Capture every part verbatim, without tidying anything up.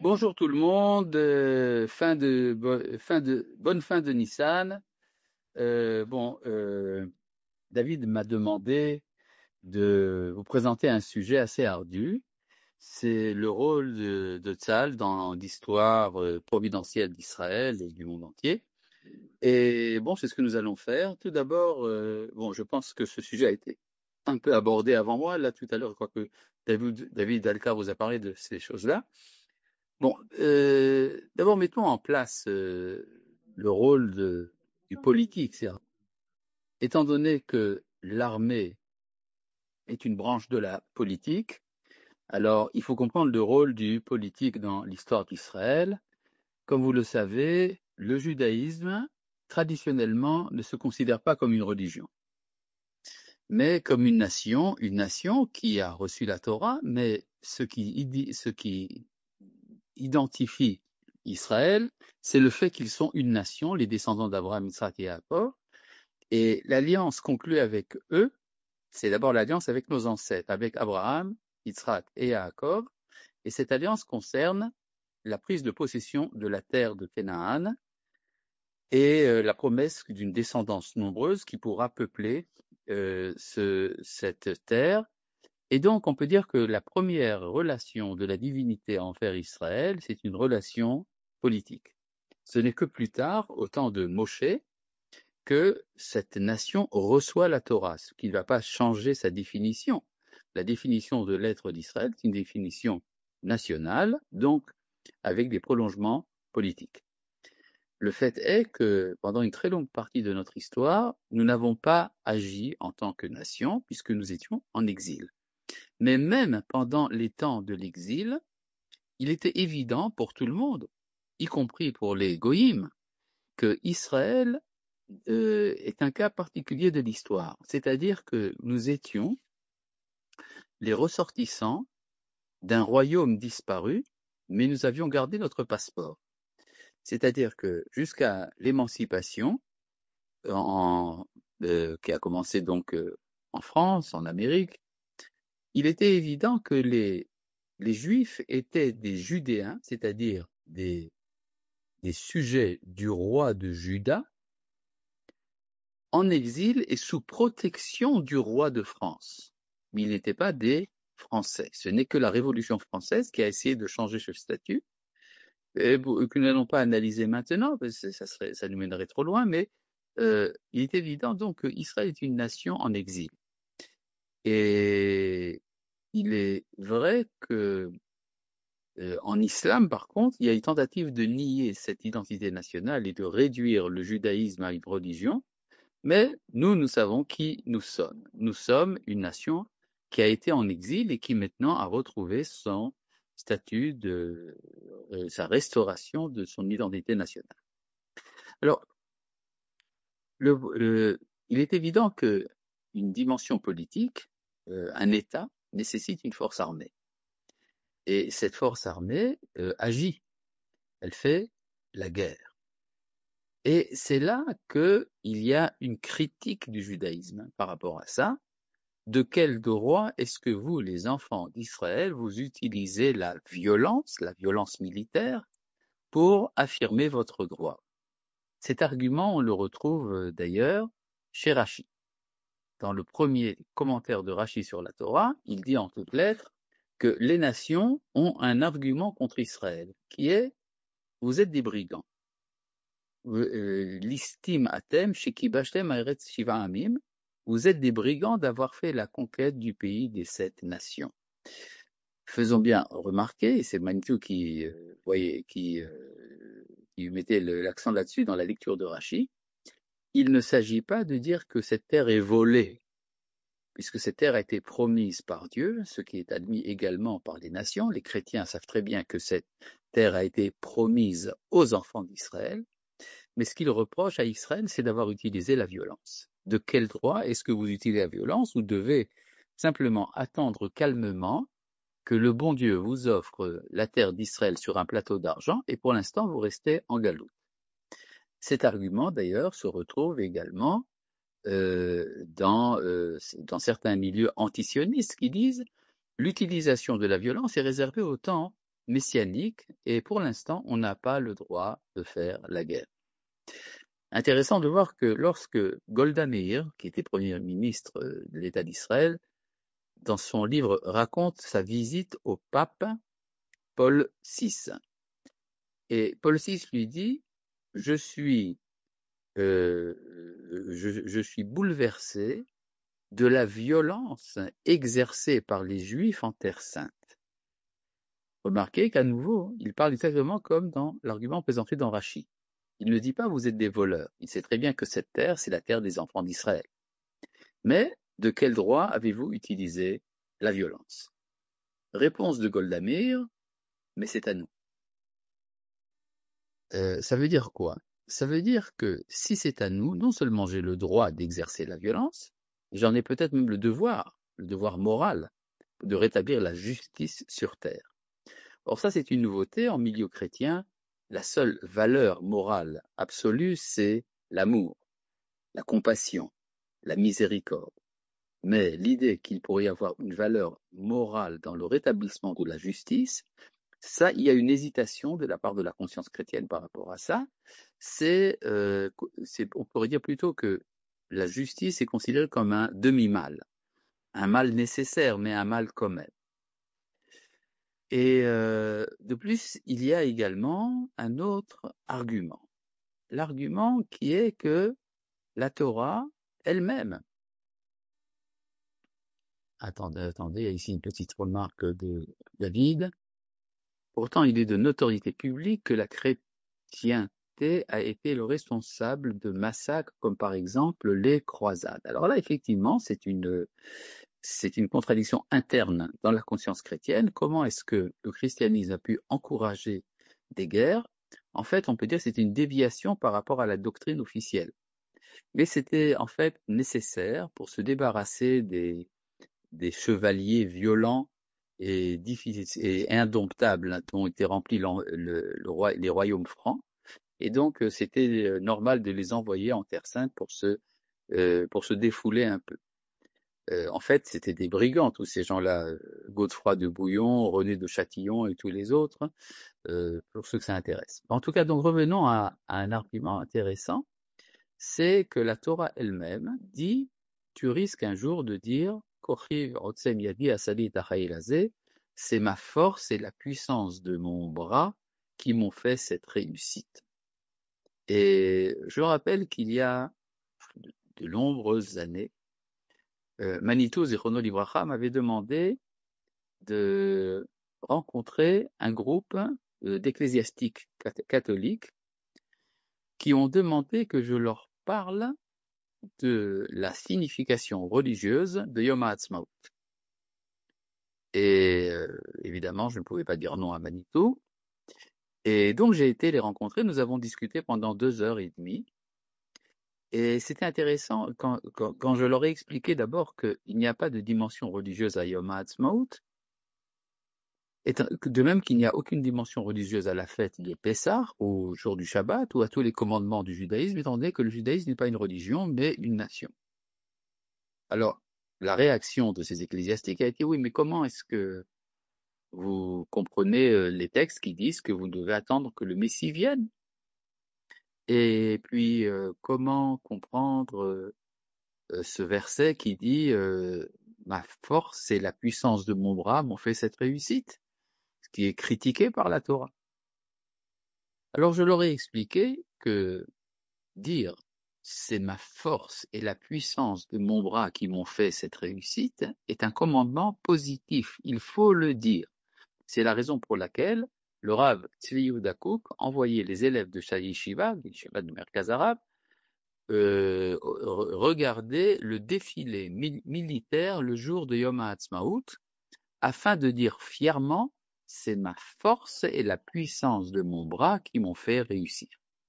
Bonjour tout le monde, euh, fin de, bo- fin de, bonne fin de Nissan. Euh, bon, euh, David m'a demandé de vous présenter un sujet assez ardu. C'est le rôle de, de Tzahal dans l'histoire euh, providentielle d'Israël et du monde entier. Et bon, c'est ce que nous allons faire. Tout d'abord, euh, bon, je pense que ce sujet a été un peu abordé avant moi. Là, tout à l'heure, je crois que David, David Alcar vous a parlé de ces choses-là. Bon, euh, d'abord mettons en place euh, le rôle de- du politique. C'est-à-dire, étant donné que l'armée est une branche de la politique, alors il faut comprendre le rôle du politique dans l'histoire d'Israël. Comme vous le savez, le judaïsme, traditionnellement, ne se considère pas comme une religion, mais comme une nation, une nation qui a reçu la Torah, mais ce qui, ce qui identifie Israël, c'est le fait qu'ils sont une nation, les descendants d'Abraham, Isaac et Jacob, et l'alliance conclue avec eux, c'est d'abord l'alliance avec nos ancêtres, avec Abraham, Isaac et Jacob, et cette alliance concerne la prise de possession de la terre de Canaan et euh, la promesse d'une descendance nombreuse qui pourra peupler euh, ce, cette terre. Et donc, on peut dire que la première relation de la divinité envers Israël, c'est une relation politique. Ce n'est que plus tard, au temps de Moshe, que cette nation reçoit la Torah, ce qui ne va pas changer sa définition. La définition de l'être d'Israël, c'est une définition nationale, donc avec des prolongements politiques. Le fait est que pendant une très longue partie de notre histoire, nous n'avons pas agi en tant que nation puisque nous étions en exil. Mais même pendant les temps de l'exil, il était évident pour tout le monde, y compris pour les goïms, que Israël euh, est un cas particulier de l'histoire. C'est-à-dire que nous étions les ressortissants d'un royaume disparu, mais nous avions gardé notre passeport. C'est-à-dire que jusqu'à l'émancipation, en, euh, qui a commencé donc euh, en France, en Amérique, il était évident que les, les Juifs étaient des Judéens, c'est-à-dire des, des sujets du roi de Juda, en exil et sous protection du roi de France. Mais ils n'étaient pas des Français. Ce n'est que la Révolution française qui a essayé de changer ce statut, et que nous n'allons pas analyser maintenant, parce que ça, serait, ça nous mènerait trop loin, mais euh, il est évident donc qu'Israël est une nation en exil. Et il est vrai que euh, en islam, par contre, il y a une tentative de nier cette identité nationale et de réduire le judaïsme à une religion, mais nous, nous savons qui nous sommes. Nous sommes une nation qui a été en exil et qui maintenant a retrouvé son statut de euh, sa restauration de son identité nationale. Alors, le, le, il est évident que une dimension politique, euh, un État, nécessite une force armée. Et cette force armée euh, agit, elle fait la guerre. Et c'est là qu'il y a une critique du judaïsme par rapport à ça. De quel droit est-ce que vous, les enfants d'Israël, vous utilisez la violence, la violence militaire, pour affirmer votre droit? Cet argument, on le retrouve d'ailleurs chez Rachi. Dans le premier commentaire de Rachi sur la Torah, il dit en toutes lettres que les nations ont un argument contre Israël, qui est « vous êtes des brigands ». L'istim atem shekibashtem aretz shiva amim, vous êtes des brigands d'avoir fait la conquête du pays des sept nations. Faisons bien remarquer, et c'est Mankiw qui, euh, voyez, qui, euh, qui mettait l'accent là-dessus dans la lecture de Rachi, il ne s'agit pas de dire que cette terre est volée, puisque cette terre a été promise par Dieu, ce qui est admis également par les nations. Les chrétiens savent très bien que cette terre a été promise aux enfants d'Israël, mais ce qu'ils reprochent à Israël, c'est d'avoir utilisé la violence. De quel droit est-ce que vous utilisez la violence? Vous devez simplement attendre calmement que le bon Dieu vous offre la terre d'Israël sur un plateau d'argent, et pour l'instant, vous restez en galoute. Cet argument, d'ailleurs, se retrouve également euh, dans, euh, dans certains milieux antisionistes qui disent l'utilisation de la violence est réservée au temps messianique, et pour l'instant, on n'a pas le droit de faire la guerre. Intéressant de voir que lorsque Golda Meir, qui était Premier ministre de l'État d'Israël, dans son livre raconte sa visite au pape Paul six. Et Paul six lui dit, je suis, euh, je, je suis bouleversé de la violence exercée par les Juifs en Terre Sainte. Remarquez qu'à nouveau, il parle exactement comme dans l'argument présenté dans Rachi. Il ne dit pas vous êtes des voleurs. Il sait très bien que cette terre, c'est la terre des enfants d'Israël. Mais de quel droit avez-vous utilisé la violence? Réponse de Golda Meir, mais c'est à nous. Euh, ça veut dire quoi? Ça veut dire que si c'est à nous, non seulement j'ai le droit d'exercer la violence, j'en ai peut-être même le devoir, le devoir moral, de rétablir la justice sur terre. Or ça, c'est une nouveauté en milieu chrétien. La seule valeur morale absolue, c'est l'amour, la compassion, la miséricorde. Mais l'idée qu'il pourrait y avoir une valeur morale dans le rétablissement de la justice, ça, il y a une hésitation de la part de la conscience chrétienne par rapport à ça. C'est, euh, c'est, on pourrait dire plutôt que la justice est considérée comme un demi-mal, un mal nécessaire, mais un mal quand même. Et euh, de plus, il y a également un autre argument. L'argument qui est que la Torah elle-même, attendez, attendez, il y a ici une petite remarque de David. Pourtant, il est de notoriété publique que la chrétienté a été le responsable de massacres comme par exemple les croisades. Alors là, effectivement, c'est une, c'est une contradiction interne dans la conscience chrétienne. Comment est-ce que le christianisme a pu encourager des guerres? En fait, on peut dire que c'était une déviation par rapport à la doctrine officielle. Mais c'était en fait nécessaire pour se débarrasser des, des chevaliers violents et, difficiles, et indomptables dont étaient remplis le, le roi, les royaumes francs. Et donc, c'était normal de les envoyer en Terre Sainte pour se, euh, pour se défouler un peu. Euh, en fait, c'était des brigands, tous ces gens-là, Godefroy de Bouillon, René de Châtillon et tous les autres, euh, pour ceux que ça intéresse. En tout cas, donc revenons à, à un argument intéressant, c'est que la Torah elle-même dit, tu risques un jour de dire, c'est ma force et la puissance de mon bras qui m'ont fait cette réussite. Et je rappelle qu'il y a de, de nombreuses années, euh, Manitou Zichrono Livracha m'avait demandé de rencontrer un groupe euh, d'ecclésiastiques catholiques qui ont demandé que je leur parle de la signification religieuse de Yom HaAtzmaut. Et euh, évidemment, je ne pouvais pas dire non à Manitou. Et donc, j'ai été les rencontrer. Nous avons discuté pendant deux heures et demie. Et c'était intéressant quand, quand, quand je leur ai expliqué d'abord qu'il n'y a pas de dimension religieuse à Yom HaAtzmaut, et de même qu'il n'y a aucune dimension religieuse à la fête de Pessah, au jour du Shabbat, ou à tous les commandements du judaïsme, étant donné que le judaïsme n'est pas une religion, mais une nation. Alors, la réaction de ces ecclésiastiques a été, oui, mais comment est-ce que vous comprenez les textes qui disent que vous devez attendre que le Messie vienne? Et puis, euh, comment comprendre euh, ce verset qui dit euh, « Ma force et la puissance de mon bras m'ont fait cette réussite », ce qui est critiqué par la Torah. Alors, je leur ai expliqué que dire « c'est ma force et la puissance de mon bras qui m'ont fait cette réussite » est un commandement positif, il faut le dire. C'est la raison pour laquelle le Rav Tzvi Yehuda Kook envoyait les élèves de Shai Yeshiva, de Yeshiva de Merkaz Arabe, euh, regarder le défilé mi- militaire le jour de Yom HaAtzmaut, afin de dire fièrement « c'est ma force et la puissance de mon bras qui m'ont fait réussir ».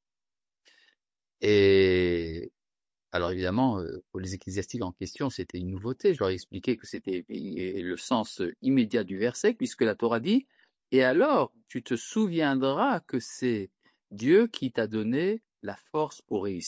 Et alors évidemment, pour les ecclésiastiques en question, c'était une nouveauté. Je leur ai expliqué que c'était le sens immédiat du verset, puisque la Torah dit « Et alors, tu te souviendras que c'est Dieu qui t'a donné la force pour réussir. »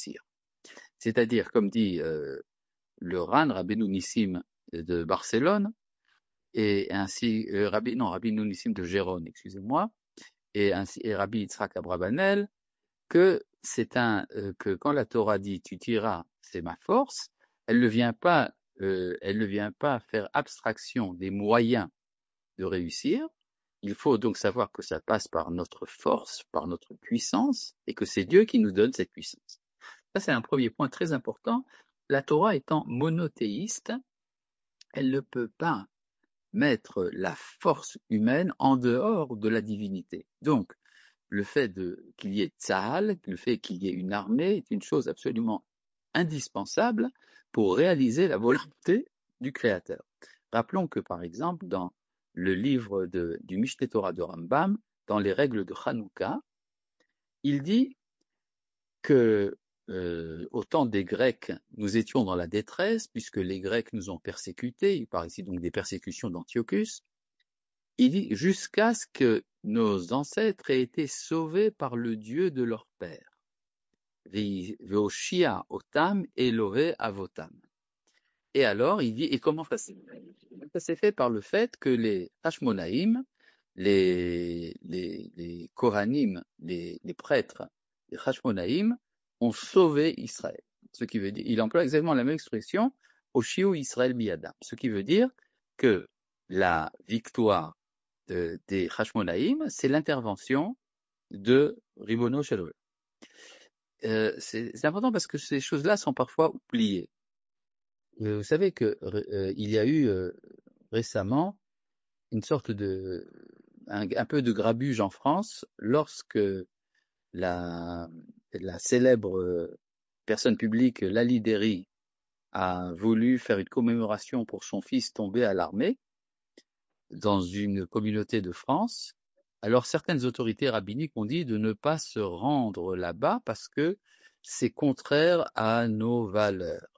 C'est-à-dire, comme dit euh, le Ran Rabbeinu Nissim de Barcelone, et ainsi, euh, Rabbi, non, Rabbi Nounissim de Gérone, excusez-moi, et ainsi, et Rabbi Yitzhak Abravanel, que c'est un, euh, que quand la Torah dit tu tireras, c'est ma force, elle ne vient pas, euh, elle ne vient pas faire abstraction des moyens de réussir. Il faut donc savoir que ça passe par notre force, par notre puissance, et que c'est Dieu qui nous donne cette puissance. Ça, c'est un premier point très important. La Torah étant monothéiste, elle ne peut pas mettre la force humaine en dehors de la divinité. Donc, le fait de, qu'il y ait Tzahal, le fait qu'il y ait une armée est une chose absolument indispensable pour réaliser la volonté du Créateur. Rappelons que, par exemple, dans le livre de, du Mishneh Torah de Rambam, dans les règles de Hanouka, il dit que euh, au temps des Grecs, nous étions dans la détresse, puisque les Grecs nous ont persécutés, il parle ici donc des persécutions d'Antiochus, il dit jusqu'à ce que nos ancêtres aient été sauvés par le Dieu de leur père. Veoshia otam Elové avotam. Et alors, il dit, et comment ça s'est fait? Ça s'est fait par le fait que les Hashmonaïm, les, les, les Kohanim, les, les prêtres, les Hashmonaïm, ont sauvé Israël. Ce qui veut dire, il emploie exactement la même expression, Oshiu Israël biadam. Ce qui veut dire que la victoire de, des Hashmonaïm, c'est l'intervention de Ribono Shel Olam. Euh, c'est, c'est important parce que ces choses-là sont parfois oubliées. Euh, vous savez que euh, il y a eu euh, récemment une sorte de un, un peu de grabuge en France lorsque la, la célèbre euh, personne publique Lali Dery a voulu faire une commémoration pour son fils tombé à l'armée dans une communauté de France. Alors certaines autorités rabbiniques ont dit de ne pas se rendre là-bas parce que c'est contraire à nos valeurs.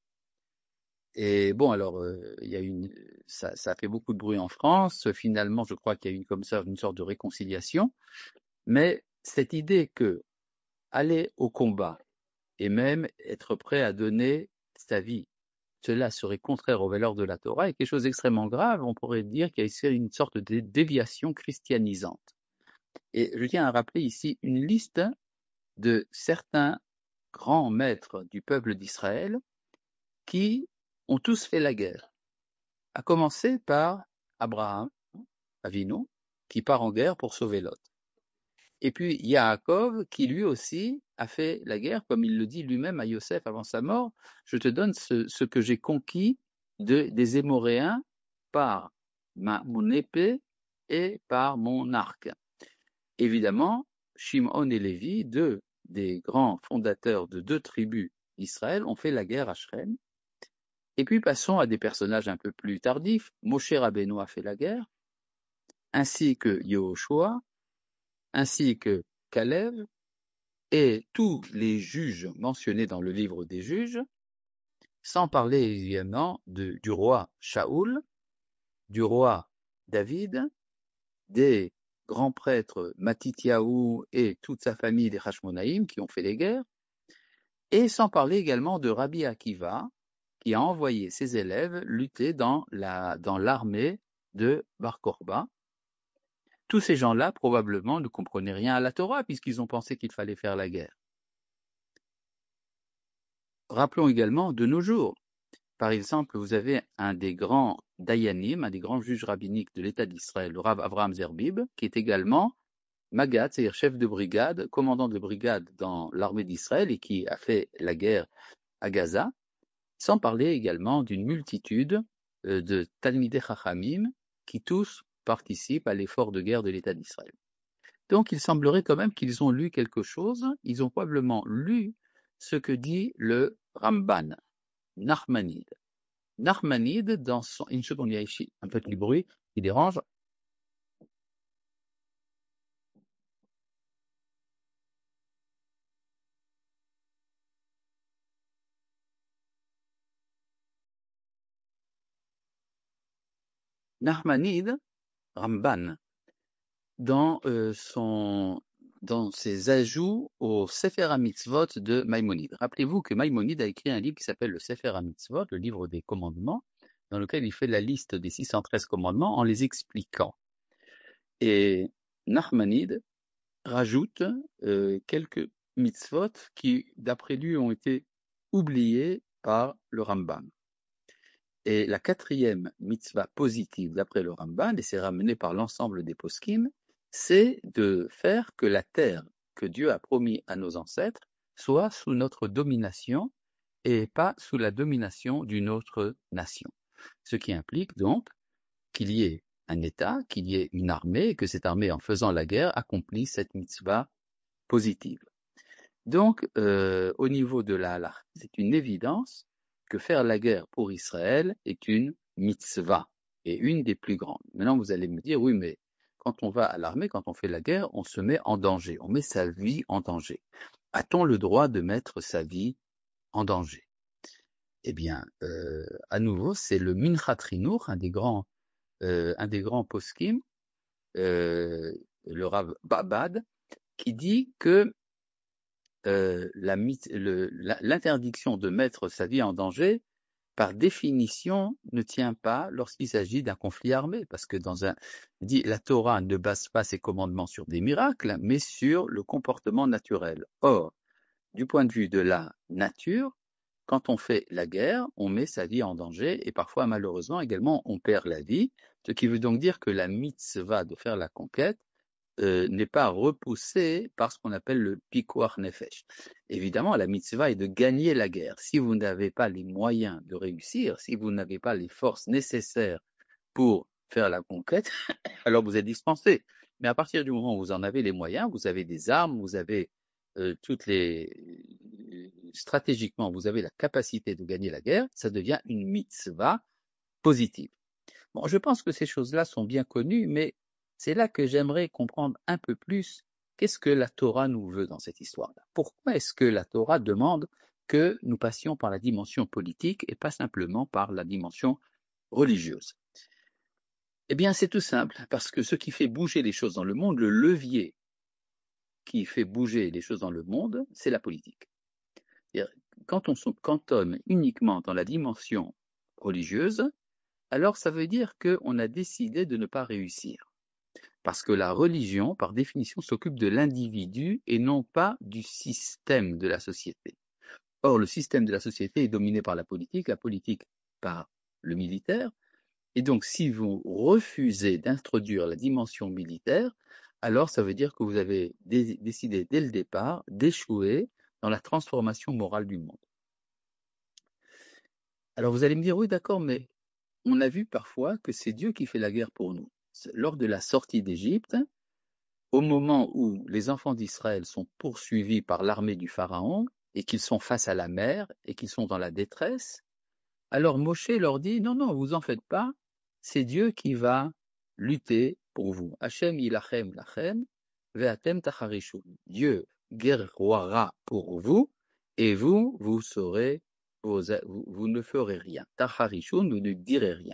Et bon, alors, euh, il y a une, ça, ça a fait beaucoup de bruit en France. Finalement, je crois qu'il y a eu comme ça une sorte de réconciliation. Mais cette idée que aller au combat et même être prêt à donner sa vie, cela serait contraire aux valeurs de la Torah est quelque chose d'extrêmement grave. On pourrait dire qu'il y a une sorte de déviation christianisante. Et je tiens à rappeler ici une liste de certains grands maîtres du peuple d'Israël qui ont tous fait la guerre. À commencer par Abraham, Avinu, qui part en guerre pour sauver Lot. Et puis Yaakov, qui lui aussi a fait la guerre, comme il le dit lui-même à Yosef avant sa mort, je te donne ce, ce que j'ai conquis de, des Émoréens par ma, mon épée et par mon arc. Évidemment, Shimon et Lévi, deux des grands fondateurs de deux tribus d'Israël, ont fait la guerre à Shrem. Et puis passons à des personnages un peu plus tardifs. Moshe Rabbeinu a fait la guerre, ainsi que Yehoshua, ainsi que Caleb, et tous les juges mentionnés dans le livre des juges, sans parler évidemment de, du roi Shaoul, du roi David, des grands prêtres Matityahu et toute sa famille des Hashmonaïm qui ont fait les guerres, et sans parler également de Rabbi Akiva, qui a envoyé ses élèves lutter dans la, dans l'armée de Bar Korba. Tous ces gens-là, probablement, ne comprenaient rien à la Torah, puisqu'ils ont pensé qu'il fallait faire la guerre. Rappelons également de nos jours. Par exemple, vous avez un des grands dayanim, un des grands juges rabbiniques de l'État d'Israël, le Rav Avraham Zerbib, qui est également Magat, c'est-à-dire chef de brigade, commandant de brigade dans l'armée d'Israël et qui a fait la guerre à Gaza, sans parler également d'une multitude de Talmidei Chachamim qui tous participent à l'effort de guerre de l'État d'Israël. Donc il semblerait quand même qu'ils ont lu quelque chose, ils ont probablement lu ce que dit le Ramban, Nachmanide. Nachmanide, dans son... Une seconde, il y a ici un petit bruit qui dérange. Nachmanide, Ramban, dans, euh, son, dans ses ajouts au Sefer HaMitzvot de Maïmonide. Rappelez-vous que Maïmonide a écrit un livre qui s'appelle le Sefer HaMitzvot, le livre des commandements, dans lequel il fait la liste des six cent treize commandements en les expliquant. Et Nachmanide rajoute euh, quelques mitzvot qui, d'après lui, ont été oubliés par le Rambam. Et la quatrième mitzvah positive, d'après le Rambam, et c'est ramené par l'ensemble des poskim, c'est de faire que la terre que Dieu a promis à nos ancêtres soit sous notre domination et pas sous la domination d'une autre nation. Ce qui implique donc qu'il y ait un État, qu'il y ait une armée, et que cette armée, en faisant la guerre, accomplisse cette mitzvah positive. Donc, euh, au niveau de la halakha, c'est une évidence que faire la guerre pour Israël est une mitzvah, et une des plus grandes. Maintenant, vous allez me dire, oui, mais quand on va à l'armée, quand on fait la guerre, on se met en danger, on met sa vie en danger. A-t-on le droit de mettre sa vie en danger? Eh bien, euh, à nouveau, c'est le Minchat Rinur, un des grands, euh, un des grands poskim, euh, le Rav Babad, qui dit que euh, la, le, la, l'interdiction de mettre sa vie en danger, par définition, ne tient pas lorsqu'il s'agit d'un conflit armé, parce que dans un, dit, la Torah ne base pas ses commandements sur des miracles, mais sur le comportement naturel. Or, du point de vue de la nature, quand on fait la guerre, on met sa vie en danger et parfois, malheureusement, également, on perd la vie, ce qui veut donc dire que la mitzvah de faire la conquête euh, n'est pas repoussée par ce qu'on appelle le pikuach nefesh. Évidemment, la mitzvah est de gagner la guerre. Si vous n'avez pas les moyens de réussir, si vous n'avez pas les forces nécessaires pour faire la conquête, alors vous êtes dispensé. Mais à partir du moment où vous en avez les moyens, vous avez des armes, vous avez euh, toutes les... stratégiquement, vous avez la capacité de gagner la guerre, ça devient une mitzvah positive. Bon, je pense que ces choses-là sont bien connues, mais c'est là que j'aimerais comprendre un peu plus qu'est-ce que la Torah nous veut dans cette histoire-là. Pourquoi est-ce que la Torah demande que nous passions par la dimension politique et pas simplement par la dimension religieuse? Eh bien, c'est tout simple, parce que ce qui fait bouger les choses dans le monde, le levier qui fait bouger les choses dans le monde, c'est la politique. C'est-à-dire, quand on se cantonne uniquement dans la dimension religieuse, alors ça veut dire qu'on a décidé de ne pas réussir. Parce que la religion, par définition, s'occupe de l'individu et non pas du système de la société. Or, le système de la société est dominé par la politique, la politique par le militaire. Et donc, si vous refusez d'introduire la dimension militaire, alors ça veut dire que vous avez dé- décidé dès le départ d'échouer dans la transformation morale du monde. Alors vous allez me dire, oui d'accord, mais on a vu parfois que c'est Dieu qui fait la guerre pour nous. Lors de la sortie d'Égypte, au moment où les enfants d'Israël sont poursuivis par l'armée du Pharaon et qu'ils sont face à la mer et qu'ils sont dans la détresse, alors Moshe leur dit, non, non, vous en faites pas, c'est Dieu qui va lutter pour vous. Hachem yilachem lachem, ve'atem tacharishun. Dieu guerroira pour vous, et vous, vous saurez, vous, vous, vous ne ferez rien. Tacharishun, vous ne direz rien.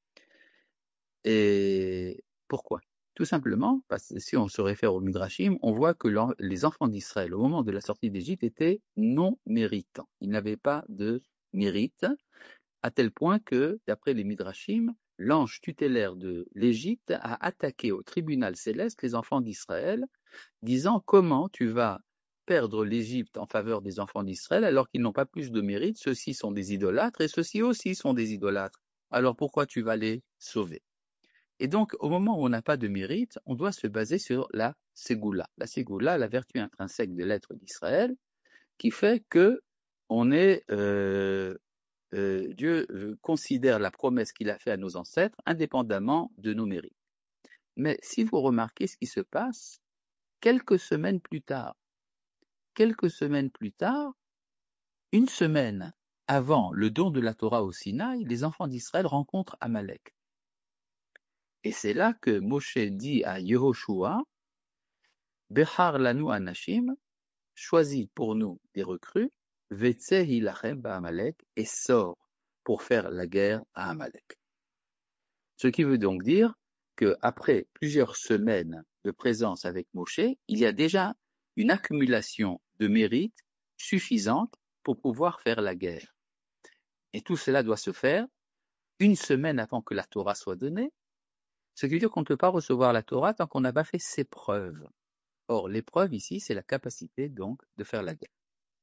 Et pourquoi? Tout simplement, parce que si on se réfère au Midrashim, on voit que les enfants d'Israël, au moment de la sortie d'Égypte, étaient non méritants. Ils n'avaient pas de mérite, à tel point que, d'après les Midrashim, l'ange tutélaire de l'Égypte a attaqué au tribunal céleste les enfants d'Israël, disant comment tu vas perdre l'Égypte en faveur des enfants d'Israël alors qu'ils n'ont pas plus de mérite, ceux-ci sont des idolâtres et ceux-ci aussi sont des idolâtres. Alors pourquoi tu vas les sauver? Et donc, au moment où on n'a pas de mérite, on doit se baser sur la Ségoula. La Ségoula, la vertu intrinsèque de l'être d'Israël, qui fait que on est, euh, euh, Dieu euh, considère la promesse qu'il a faite à nos ancêtres indépendamment de nos mérites. Mais si vous remarquez ce qui se passe, quelques semaines plus tard, quelques semaines plus tard, une semaine avant le don de la Torah au Sinaï, les enfants d'Israël rencontrent Amalek. Et c'est là que Moshe dit à Yehoshua, Bechar lanu anashim, choisis pour nous des recrues, Vetse hilachem ba'Amalek, et sort pour faire la guerre à Amalek. Ce qui veut donc dire qu'après plusieurs semaines de présence avec Moshe, il y a déjà une accumulation de mérites suffisante pour pouvoir faire la guerre. Et tout cela doit se faire une semaine avant que la Torah soit donnée, ce qui veut dire qu'on ne peut pas recevoir la Torah tant qu'on n'a pas fait ses preuves. Or, l'épreuve ici, c'est la capacité donc de faire la guerre.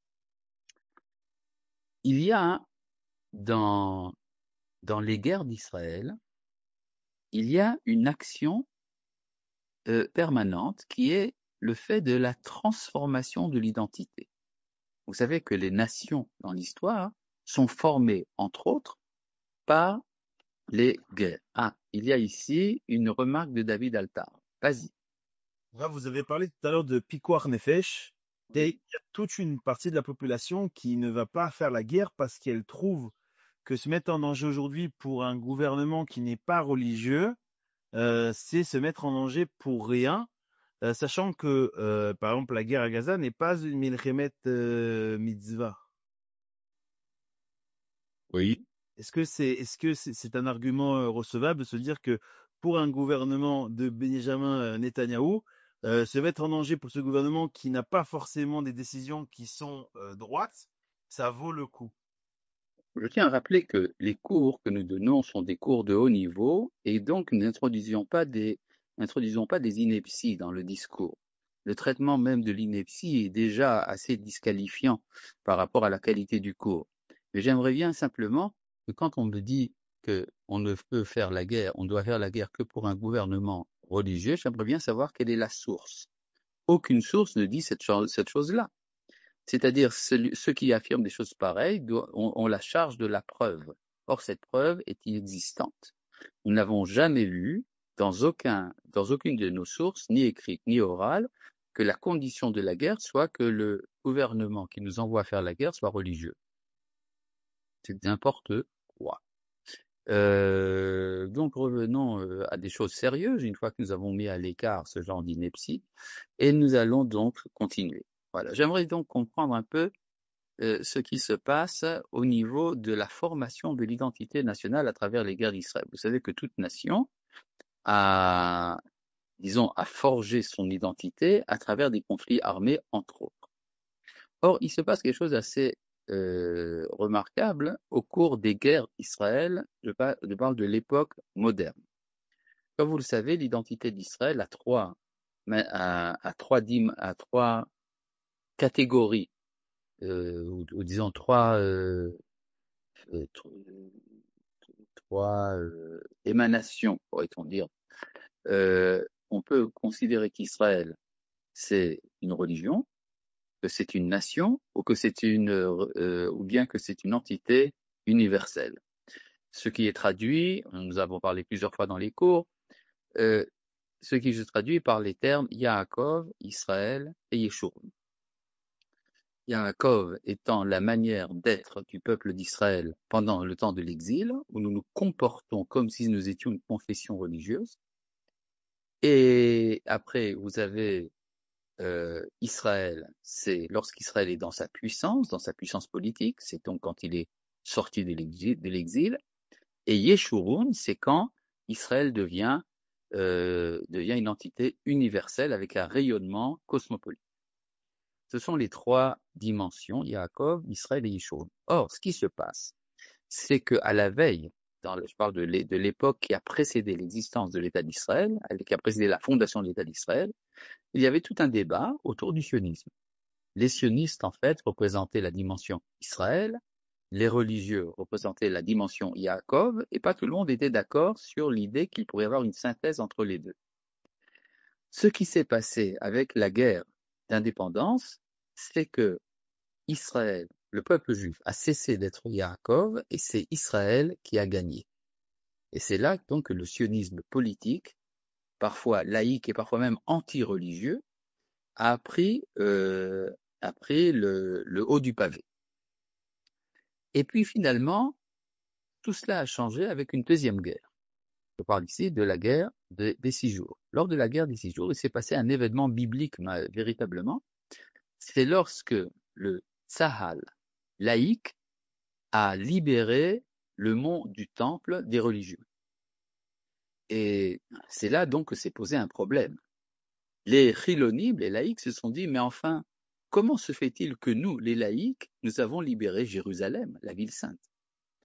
Il y a dans, dans les guerres d'Israël, il y a une action euh, permanente qui est le fait de la transformation de l'identité. Vous savez que les nations dans l'histoire sont formées, entre autres, par les guerres. Ah, il y a ici une remarque de David Altar. Vas-y. Là, vous avez parlé tout à l'heure de Pikuar Nefesh. Et Oui. il y a toute une partie de la population qui ne va pas faire la guerre parce qu'elle trouve que se mettre en danger aujourd'hui pour un gouvernement qui n'est pas religieux, euh, c'est se mettre en danger pour rien, euh, sachant que, euh, par exemple, la guerre à Gaza n'est pas une milchemet euh, mitzvah. Oui. Est-ce que c'est est-ce que c'est c'est un argument euh, recevable de se dire que pour un gouvernement de Benjamin euh, Netanyahou, euh, se mettre en danger pour ce gouvernement qui n'a pas forcément des décisions qui sont euh, droites, ça vaut le coup? Je tiens à rappeler que les cours que nous donnons sont des cours de haut niveau et donc nous n'introduisons pas des, n'introduisons pas des inepties dans le discours. Le traitement même de l'ineptie est déjà assez disqualifiant par rapport à la qualité du cours. Mais j'aimerais bien simplement que quand on me dit qu'on ne peut faire la guerre, on doit faire la guerre que pour un gouvernement religieux, j'aimerais bien savoir quelle est la source. Aucune source ne dit cette chose, cette chose-là. C'est-à-dire celui- ceux qui affirment des choses pareilles doivent- ont, ont la charge de la preuve. Or, cette preuve est inexistante. Nous n'avons jamais vu, dans aucun, dans aucune de nos sources, ni écrites ni orales, que la condition de la guerre soit que le gouvernement qui nous envoie faire la guerre soit religieux. C'est n'importe quoi. Euh, donc revenons euh, à des choses sérieuses, une fois que nous avons mis à l'écart ce genre d'ineptie, et nous allons donc continuer. Voilà. J'aimerais donc comprendre un peu euh, ce qui se passe au niveau de la formation de l'identité nationale à travers les guerres d'Israël. Vous savez que toute nation a, disons, a forgé son identité à travers des conflits armés, entre autres. Or, il se passe quelque chose d'assez euh, remarquable au cours des guerres d'Israël. Je, par, je parle de l'époque moderne. Comme vous le savez, l'identité d'Israël a trois, a, a trois, a trois catégories, euh, ou, ou disons trois, euh, euh, trois euh, émanations, pourrait-on dire. Euh, on peut considérer qu'Israël, c'est une religion, que c'est une nation, ou que c'est une, euh, ou bien que c'est une entité universelle. Ce qui est traduit, nous avons parlé plusieurs fois dans les cours, euh, ce qui se traduit par les termes Yaakov, Israël et Yeshurun. Yaakov étant la manière d'être du peuple d'Israël pendant le temps de l'exil, où nous nous comportons comme si nous étions une confession religieuse. Et après, vous avez euh, Israël, c'est lorsqu'Israël est dans sa puissance, dans sa puissance politique, c'est donc quand il est sorti de l'exil. De l'exil. Et Yeshurun, c'est quand Israël devient, euh, devient une entité universelle avec un rayonnement cosmopolite. Ce sont les trois dimensions, Yaakov, Israël et Yeshurun. Or, ce qui se passe, c'est qu'à la veille, dans le, je parle de l'époque qui a précédé l'existence de l'État d'Israël, qui a précédé la fondation de l'État d'Israël, il y avait tout un débat autour du sionisme. Les sionistes, en fait, représentaient la dimension Israël, les religieux représentaient la dimension Yaakov, et pas tout le monde était d'accord sur l'idée qu'il pourrait y avoir une synthèse entre les deux. Ce qui s'est passé avec la guerre d'indépendance, c'est que Israël, le peuple juif, a cessé d'être Yaakov, et c'est Israël qui a gagné. Et c'est là donc que le sionisme politique, parfois laïque et parfois même anti-religieux, a pris, euh, a pris le, le haut du pavé. Et puis finalement, tout cela a changé avec une deuxième guerre. Je parle ici de la guerre de, des six jours. Lors de la guerre des six jours, il s'est passé un événement biblique véritablement. C'est lorsque le Tzahal laïque a libéré le mont du temple des religieux. Et c'est là donc que s'est posé un problème. Les chilonimes, les laïcs, se sont dit, mais enfin, comment se fait-il que nous, les laïcs, nous avons libéré Jérusalem, la ville sainte?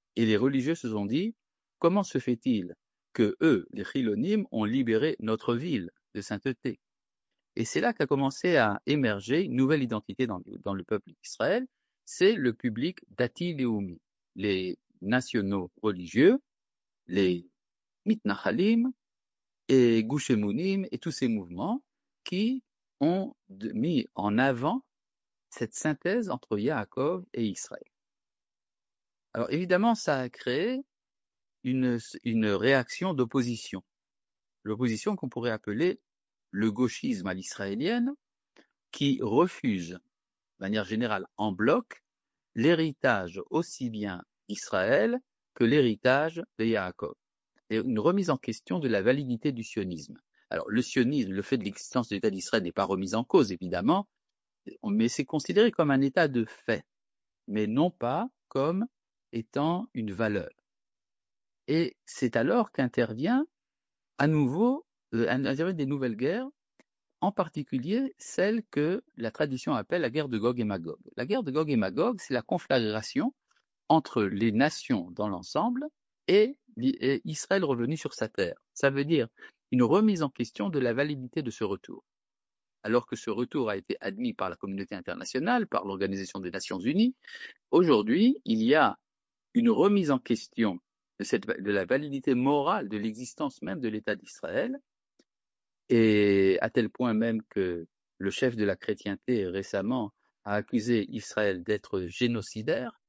Et les religieux se sont dit, comment se fait-il que eux, les Chilonim, ont libéré notre ville de sainteté? Et c'est là qu'a commencé à émerger une nouvelle identité dans, dans le peuple d'Israël, c'est le public Dati Leumi, les nationaux religieux, les Mitnachalim et Gushemunim et tous ces mouvements qui ont de, mis en avant cette synthèse entre Yaakov et Israël. Alors évidemment, ça a créé une, une réaction d'opposition. L'opposition qu'on pourrait appeler le gauchisme à l'israélienne, qui refuse, de manière générale en bloc, l'héritage aussi bien d'Israël que l'héritage de Yaakov. Et une remise en question de la validité du sionisme. Alors le sionisme, le fait de l'existence de l'État d'Israël n'est pas remis en cause, évidemment, mais c'est considéré comme un état de fait, mais non pas comme étant une valeur. Et c'est alors qu'intervient à nouveau euh, interviennent des nouvelles guerres, en particulier celle que la tradition appelle la guerre de Gog et Magog. La guerre de Gog et Magog, c'est la conflagration entre les nations dans l'ensemble et, et Israël revenu sur sa terre. Ça veut dire une remise en question de la validité de ce retour. Alors que ce retour a été admis par la communauté internationale, par l'Organisation des Nations Unies, aujourd'hui, il y a une remise en question de, cette, de la validité morale de l'existence même de l'État d'Israël, et à tel point même que le chef de la chrétienté récemment a accusé Israël d'être génocidaire,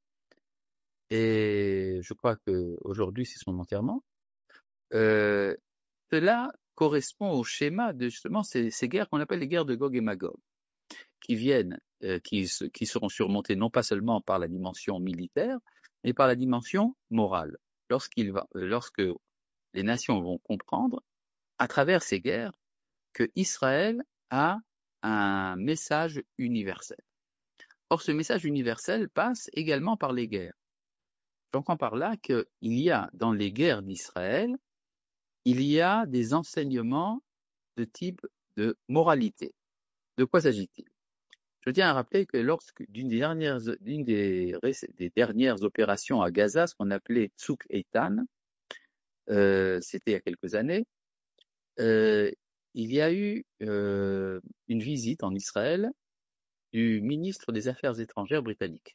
et je crois qu'aujourd'hui c'est son enterrement. Euh, cela correspond au schéma de justement ces, ces guerres qu'on appelle les guerres de Gog et Magog, qui viennent, euh, qui, qui seront surmontées non pas seulement par la dimension militaire, mais par la dimension morale. Lorsqu'il va, lorsque les nations vont comprendre, à travers ces guerres, que Israël a un message universel. Or, ce message universel passe également par les guerres. J'entends par là qu'il y a dans les guerres d'Israël, il y a des enseignements de type de moralité. De quoi s'agit-il? Je tiens à rappeler que lorsque d'une des dernières, d'une des, des dernières opérations à Gaza, ce qu'on appelait Tzuk Eitan, euh, c'était il y a quelques années, euh, il y a eu euh, une visite en Israël du ministre des Affaires étrangères britannique.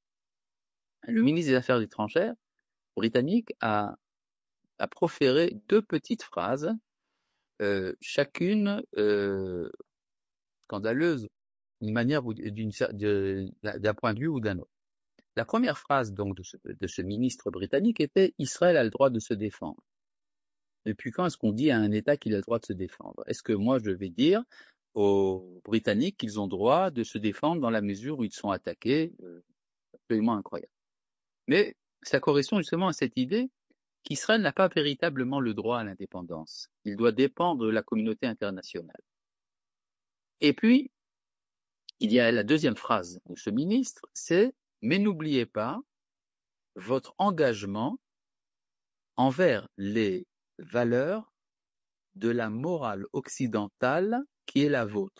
Le ministre des Affaires étrangères britannique a, a proféré deux petites phrases, euh, chacune euh, scandaleuse, d'une manière ou d'une, de, d'un point de vue ou d'un autre. La première phrase donc de ce, de ce ministre britannique était « Israël a le droit de se défendre ». Depuis quand est-ce qu'on dit à un État qu'il a le droit de se défendre? Est-ce que moi je vais dire aux Britanniques qu'ils ont droit de se défendre dans la mesure où ils sont attaqués? euh, Absolument incroyable. Mais ça correspond justement à cette idée qu'Israël n'a pas véritablement le droit à l'indépendance. Il doit dépendre de la communauté internationale. Et puis, il y a la deuxième phrase de ce ministre, c'est « Mais n'oubliez pas votre engagement envers les valeurs de la morale occidentale qui est la vôtre. »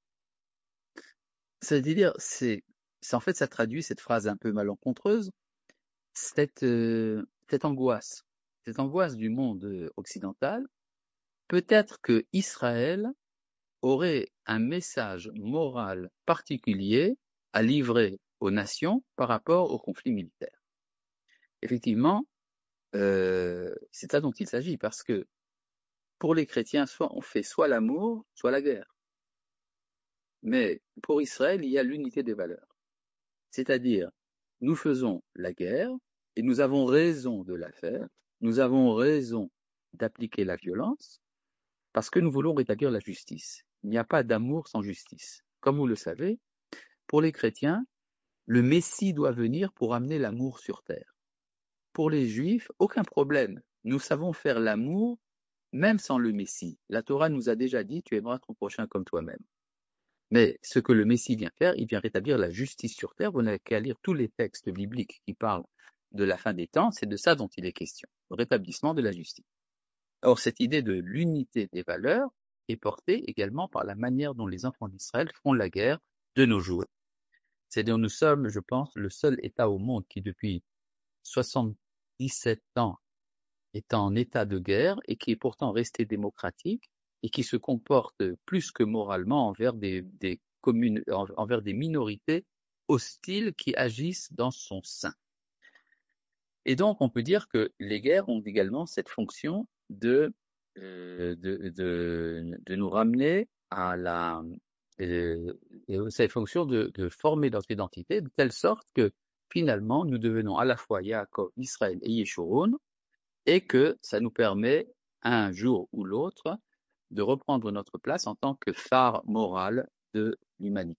C'est-à-dire, c'est, c'est en fait, ça traduit cette phrase un peu malencontreuse, cette, euh, cette angoisse, cette angoisse du monde occidental. Peut-être que Israël aurait un message moral particulier à livrer aux nations par rapport au conflit militaire. Effectivement, euh, c'est ça dont il s'agit, parce que pour les chrétiens, soit on fait soit l'amour, soit la guerre. Mais pour Israël, il y a l'unité des valeurs. C'est-à-dire, nous faisons la guerre et nous avons raison de la faire, nous avons raison d'appliquer la violence parce que nous voulons rétablir la justice. Il n'y a pas d'amour sans justice. Comme vous le savez, pour les chrétiens, le Messie doit venir pour amener l'amour sur terre. Pour les Juifs, aucun problème. Nous savons faire l'amour même sans le Messie. La Torah nous a déjà dit, tu aimeras ton prochain comme toi-même. Mais ce que le Messie vient faire, il vient rétablir la justice sur terre. Vous n'avez qu'à lire tous les textes bibliques qui parlent de la fin des temps, c'est de ça dont il est question, le rétablissement de la justice. Or, cette idée de l'unité des valeurs est portée également par la manière dont les enfants d'Israël font la guerre de nos jours. C'est-à-dire, nous sommes, je pense, le seul État au monde qui, depuis soixante-dix-sept ans étant en état de guerre et qui est pourtant resté démocratique et qui se comporte plus que moralement envers des, des communes, envers des minorités hostiles qui agissent dans son sein. Et donc, on peut dire que les guerres ont également cette fonction de, euh, de, de, de nous ramener à la, euh, cette fonction de, de former notre identité de telle sorte que finalement, nous devenons à la fois Yaakov, Israël et Yeshurun, et que ça nous permet, un jour ou l'autre, de reprendre notre place en tant que phare moral de l'humanité.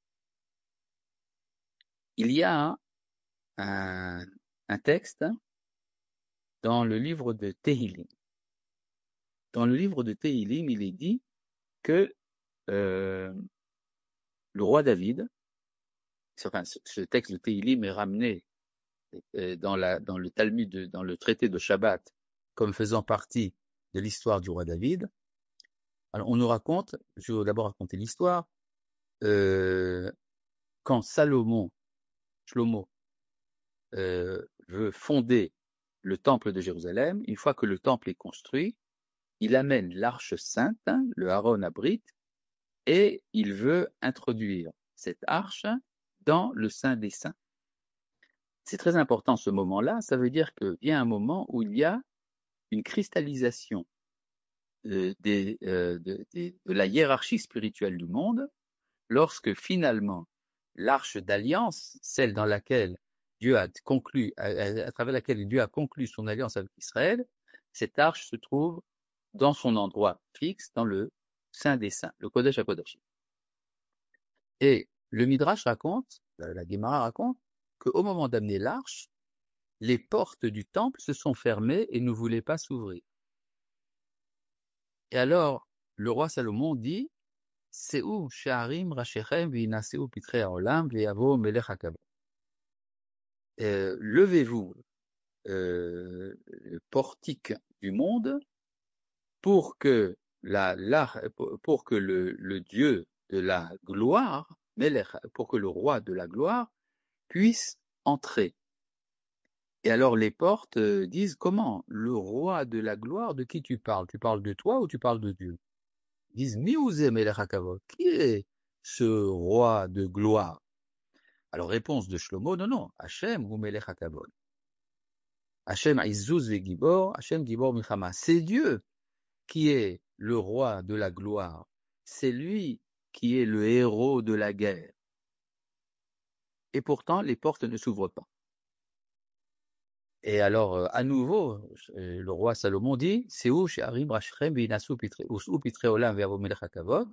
Il y a un, un texte dans le livre de Tehillim. Dans le livre de Tehillim, il est dit que euh, le roi David, enfin, ce texte de Tehillim est ramené euh, dans, la, dans le Talmud, dans le traité de Shabbat, comme faisant partie de l'histoire du roi David. Alors, on nous raconte, je vais d'abord raconter l'histoire, euh, quand Salomon, Shlomo, euh, veut fonder le temple de Jérusalem, une fois que le temple est construit, il amène l'arche sainte, hein, le Aaron Abrit, et il veut introduire cette arche dans le Saint des Saints. C'est très important ce moment-là, ça veut dire qu'il y a un moment où il y a une cristallisation euh, des, euh, de, de, de la hiérarchie spirituelle du monde, lorsque finalement l'arche d'alliance, celle dans laquelle Dieu a conclu, à, à travers laquelle Dieu a conclu son alliance avec Israël, cette arche se trouve dans son endroit fixe, dans le Saint des Saints, le Kodesh HaKodashim. Et le Midrash raconte, la Gemara raconte, qu'au moment d'amener l'arche, les portes du temple se sont fermées et ne voulaient pas s'ouvrir. Et alors, le roi Salomon dit, Se'u she'arim rashechem v'inaseu pitrei ha'olam v'yavo melech hakavod. Levez-vous, euh, portique du monde, pour que la, la pour que le, le Dieu de la gloire, melech, pour que le roi de la gloire puisse entrer. Et alors les portes disent, comment? Le roi de la gloire, de qui tu parles? Tu parles de toi ou tu parles de Dieu? Ils disent, Miouze melech hakavod. Qui est ce roi de gloire? Alors réponse de Shlomo, non, non, Hachem ou melech hakavod. Hachem Izzuz ve Gibor, Hachem Gibor Milchama. C'est Dieu qui est le roi de la gloire. C'est lui qui est le héros de la guerre. Et pourtant, les portes ne s'ouvrent pas. Et alors, à nouveau, le roi Salomon dit, c'est où chez Arim Rachrem Vinasu Pitre Olam Ve'avo Melech HaKavod.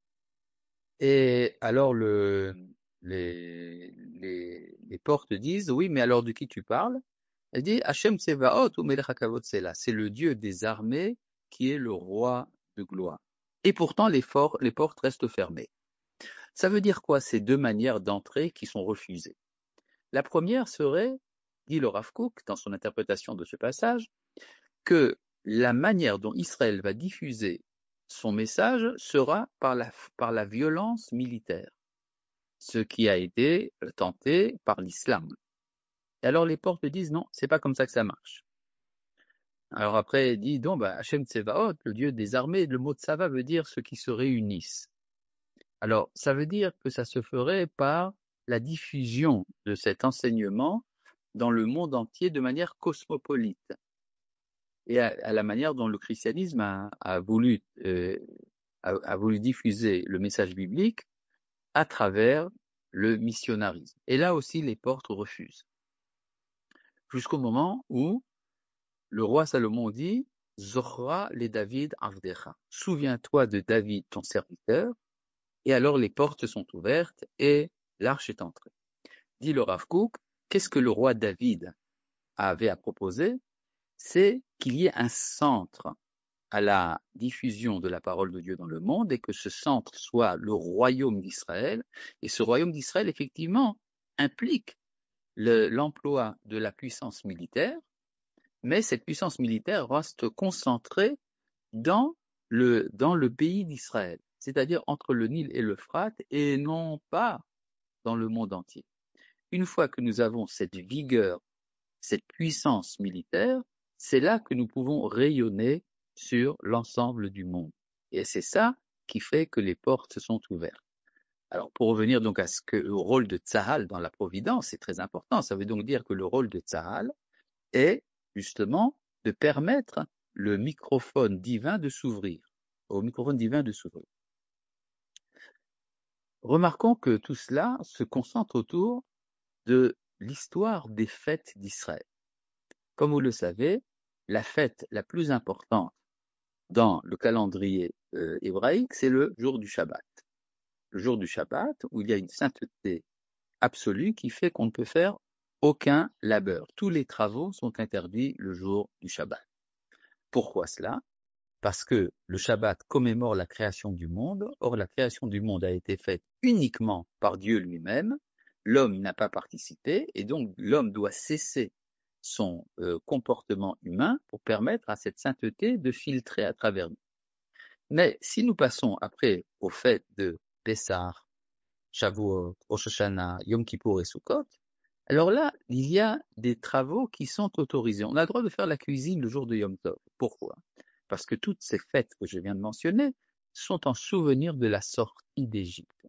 Et alors, le, les, les, les portes disent, oui, mais alors de qui tu parles? Elle dit, Hachem Tsevaot ou Melech HaKavod, c'est là. C'est le Dieu des armées qui est le roi de gloire. Et pourtant, les, forts, les portes restent fermées. Ça veut dire quoi, ces deux manières d'entrer qui sont refusées? La première serait, dit le Rav Kook dans son interprétation de ce passage, que la manière dont Israël va diffuser son message sera par la, par la violence militaire, ce qui a été tenté par l'islam. Et alors les portes disent non, c'est pas comme ça que ça marche. Alors après, il dit, donc, bah, Hachem Tsevaot, le Dieu des armées, le mot Tsava veut dire ceux qui se réunissent. Alors, ça veut dire que ça se ferait par la diffusion de cet enseignement dans le monde entier de manière cosmopolite. Et à, à la manière dont le christianisme a, a, voulu, euh, a, a voulu diffuser le message biblique à travers le missionnarisme. Et là aussi, les portes refusent. Jusqu'au moment où le roi Salomon dit, Zohra les David Avdecha. Souviens-toi de David, ton serviteur. Et alors les portes sont ouvertes et l'arche est entrée. Dit le Rav Kook, qu'est-ce que le roi David avait à proposer? C'est qu'il y ait un centre à la diffusion de la parole de Dieu dans le monde et que ce centre soit le royaume d'Israël. Et ce royaume d'Israël, effectivement, implique le, l'emploi de la puissance militaire, mais cette puissance militaire reste concentrée dans le, dans le pays d'Israël, c'est-à-dire entre le Nil et l'Euphrate, et non pas dans le monde entier. Une fois que nous avons cette vigueur cette puissance militaire, c'est là que nous pouvons rayonner sur l'ensemble du monde. Et c'est ça qui fait que les portes sont ouvertes. Alors, pour revenir donc à ce que le rôle de Tzahal dans la providence, c'est très important. Ça veut donc dire que le rôle de Tzahal est justement de permettre le microphone divin de s'ouvrir, au microphone divin de s'ouvrir. Remarquons que tout cela se concentre autour de l'histoire des fêtes d'Israël. Comme vous le savez, la fête la plus importante dans le calendrier euh, hébraïque, c'est le jour du Shabbat. Le jour du Shabbat, où il y a une sainteté absolue qui fait qu'on ne peut faire aucun labeur. Tous les travaux sont interdits le jour du Shabbat. Pourquoi cela? Parce que le Shabbat commémore la création du monde. Or, la création du monde a été faite uniquement par Dieu lui-même. L'homme n'a pas participé et donc l'homme doit cesser son euh, comportement humain pour permettre à cette sainteté de filtrer à travers nous. Mais si nous passons après aux fêtes de Pessah, Shavuot, Rosh Hashanah, Yom Kippour et Sukkot, alors là, il y a des travaux qui sont autorisés. On a le droit de faire la cuisine le jour de Yom Tov. Pourquoi? Parce que toutes ces fêtes que je viens de mentionner sont en souvenir de la sortie d'Égypte.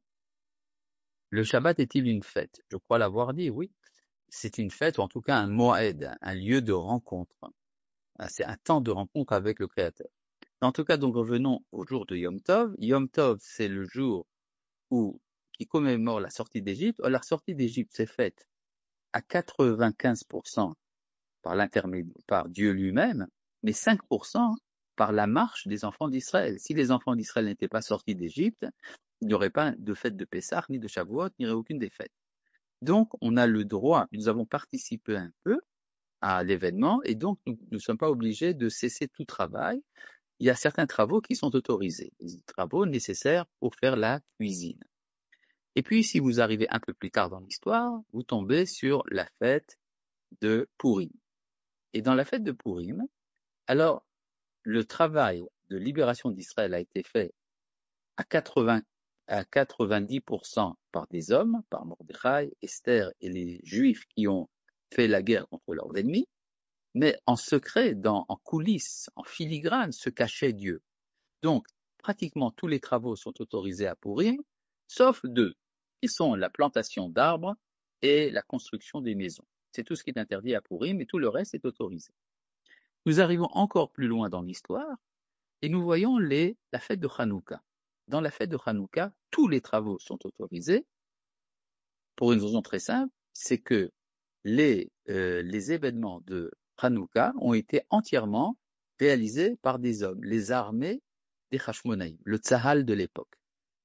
Le Shabbat est-il une fête? Je crois l'avoir dit, oui. C'est une fête, ou en tout cas un moed, un lieu de rencontre. C'est un temps de rencontre avec le Créateur. En tout cas, donc revenons au jour de Yom Tov. Yom Tov, c'est le jour où, qui commémore la sortie d'Égypte. La sortie d'Égypte s'est faite à quatre-vingt-quinze pour cent par l'intermédiaire, par Dieu lui-même, mais cinq pour cent par la marche des enfants d'Israël. Si les enfants d'Israël n'étaient pas sortis d'Égypte, il n'y aurait pas de fête de Pessah, ni de Shavuot, ni aucune des fêtes. Donc, on a le droit, nous avons participé un peu à l'événement, et donc nous ne sommes pas obligés de cesser tout travail. Il y a certains travaux qui sont autorisés, des travaux nécessaires pour faire la cuisine. Et puis, si vous arrivez un peu plus tard dans l'histoire, vous tombez sur la fête de Purim. Et dans la fête de Purim, alors, le travail de libération d'Israël a été fait à quatre-vingts, à quatre-vingt-dix pour cent par des hommes, par Mordechai, Esther et les Juifs qui ont fait la guerre contre leurs ennemis, mais en secret, dans, en coulisses, en filigrane, se cachait Dieu. Donc, pratiquement tous les travaux sont autorisés à Purim, sauf deux, qui sont la plantation d'arbres et la construction des maisons. C'est tout ce qui est interdit à Purim, et tout le reste est autorisé. Nous arrivons encore plus loin dans l'histoire, et nous voyons les, la fête de Hanouka. Dans la fête de Hanouka, tous les travaux sont autorisés, pour une raison très simple, c'est que les, euh, les événements de Hanouka ont été entièrement réalisés par des hommes, les armées des Hashmonaïm, le Tzahal de l'époque.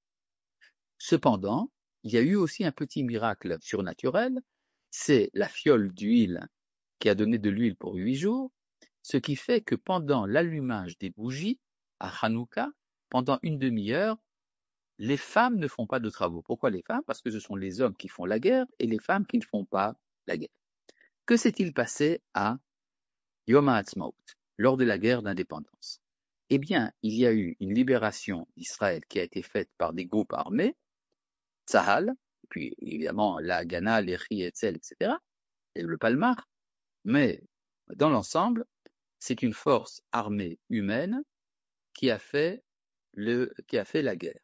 Cependant, il y a eu aussi un petit miracle surnaturel, c'est la fiole d'huile qui a donné de l'huile pour huit jours, ce qui fait que pendant l'allumage des bougies à Hanouka, pendant une demi-heure, les femmes ne font pas de travaux. Pourquoi les femmes? Parce que ce sont les hommes qui font la guerre et les femmes qui ne font pas la guerre. Que s'est-il passé à Yom HaAtzmaut, lors de la guerre d'indépendance? Eh bien, il y a eu une libération d'Israël qui a été faite par des groupes armés, Tzahal, puis évidemment la Haganah, les Ri Etzel, et cetera, et le Palmar, mais dans l'ensemble, c'est une force armée humaine qui a fait le, qui a fait la guerre.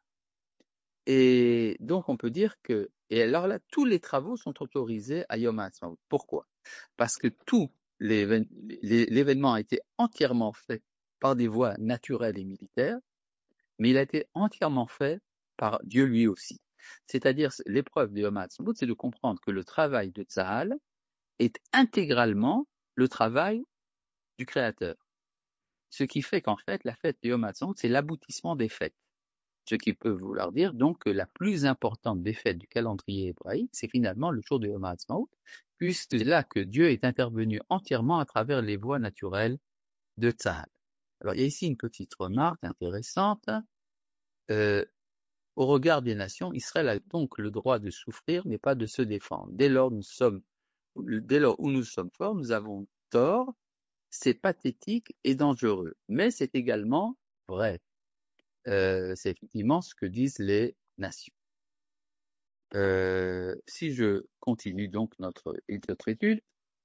Et donc, on peut dire que, et alors là, tous les travaux sont autorisés à Yom HaAtzmaut. Pourquoi? Parce que tout l'événement a été entièrement fait par des voies naturelles et militaires, mais il a été entièrement fait par Dieu lui aussi. C'est-à-dire, l'épreuve de Yom HaAtzmaut, c'est de comprendre que le travail de Tzahal est intégralement le travail du Créateur. Ce qui fait qu'en fait, la fête de Yom HaAtzmaut, c'est l'aboutissement des fêtes. Ce qui peut vouloir dire donc que la plus importante des fêtes du calendrier hébraïque, c'est finalement le jour de Yom HaAtzmaut, puisque c'est là que Dieu est intervenu entièrement à travers les voies naturelles de Tzahal. Alors, il y a ici une petite remarque intéressante. Euh, au regard des nations, Israël a donc le droit de souffrir, mais pas de se défendre. Dès lors, nous sommes, dès lors où nous sommes forts, nous avons tort. C'est pathétique et dangereux, mais c'est également vrai. Euh, c'est effectivement ce que disent les nations. Euh, si je continue donc notre, notre étude,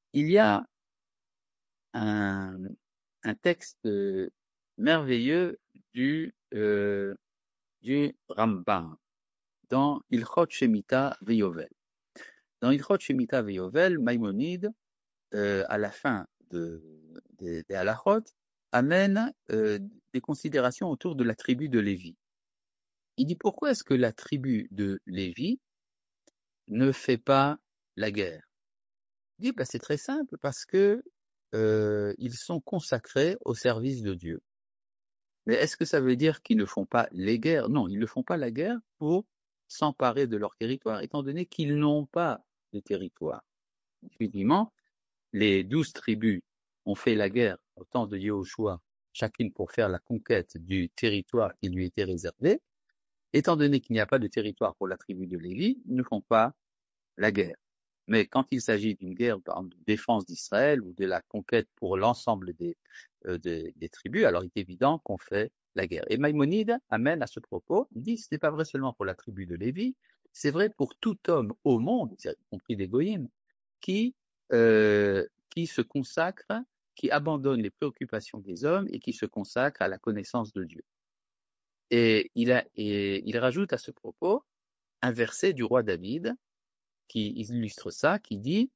il y a un, un texte euh, merveilleux du, euh, du Rambam dans Ilchot Shemitah Veyovel. Dans Ilchot Shemitah Veyovel, Maïmonide, euh, à la fin de, des de halachot, amène euh, des considérations autour de la tribu de Lévi. Il dit pourquoi est-ce que la tribu de Lévi ne fait pas la guerre? Il dit bah, c'est très simple parce que euh, ils sont consacrés au service de Dieu. Mais est-ce que ça veut dire qu'ils ne font pas les guerres? Non, ils ne font pas la guerre pour s'emparer de leur territoire, étant donné qu'ils n'ont pas de territoire. Effectivement, les douze tribus ont fait la guerre au temps de Yehoshua, chacune pour faire la conquête du territoire qui lui était réservé. Étant donné qu'il n'y a pas de territoire pour la tribu de Lévi, ils ne font pas la guerre. Mais quand il s'agit d'une guerre de défense d'Israël ou de la conquête pour l'ensemble des, euh, des, des tribus, alors il est évident qu'on fait la guerre. Et Maïmonide amène à ce propos, il dit ce n'est pas vrai seulement pour la tribu de Lévi, c'est vrai pour tout homme au monde, y compris des goyim, qui, euh, qui se consacre, qui abandonne les préoccupations des hommes et qui se consacre à la connaissance de Dieu. Et il, a, et il rajoute à ce propos un verset du roi David qui illustre ça, qui dit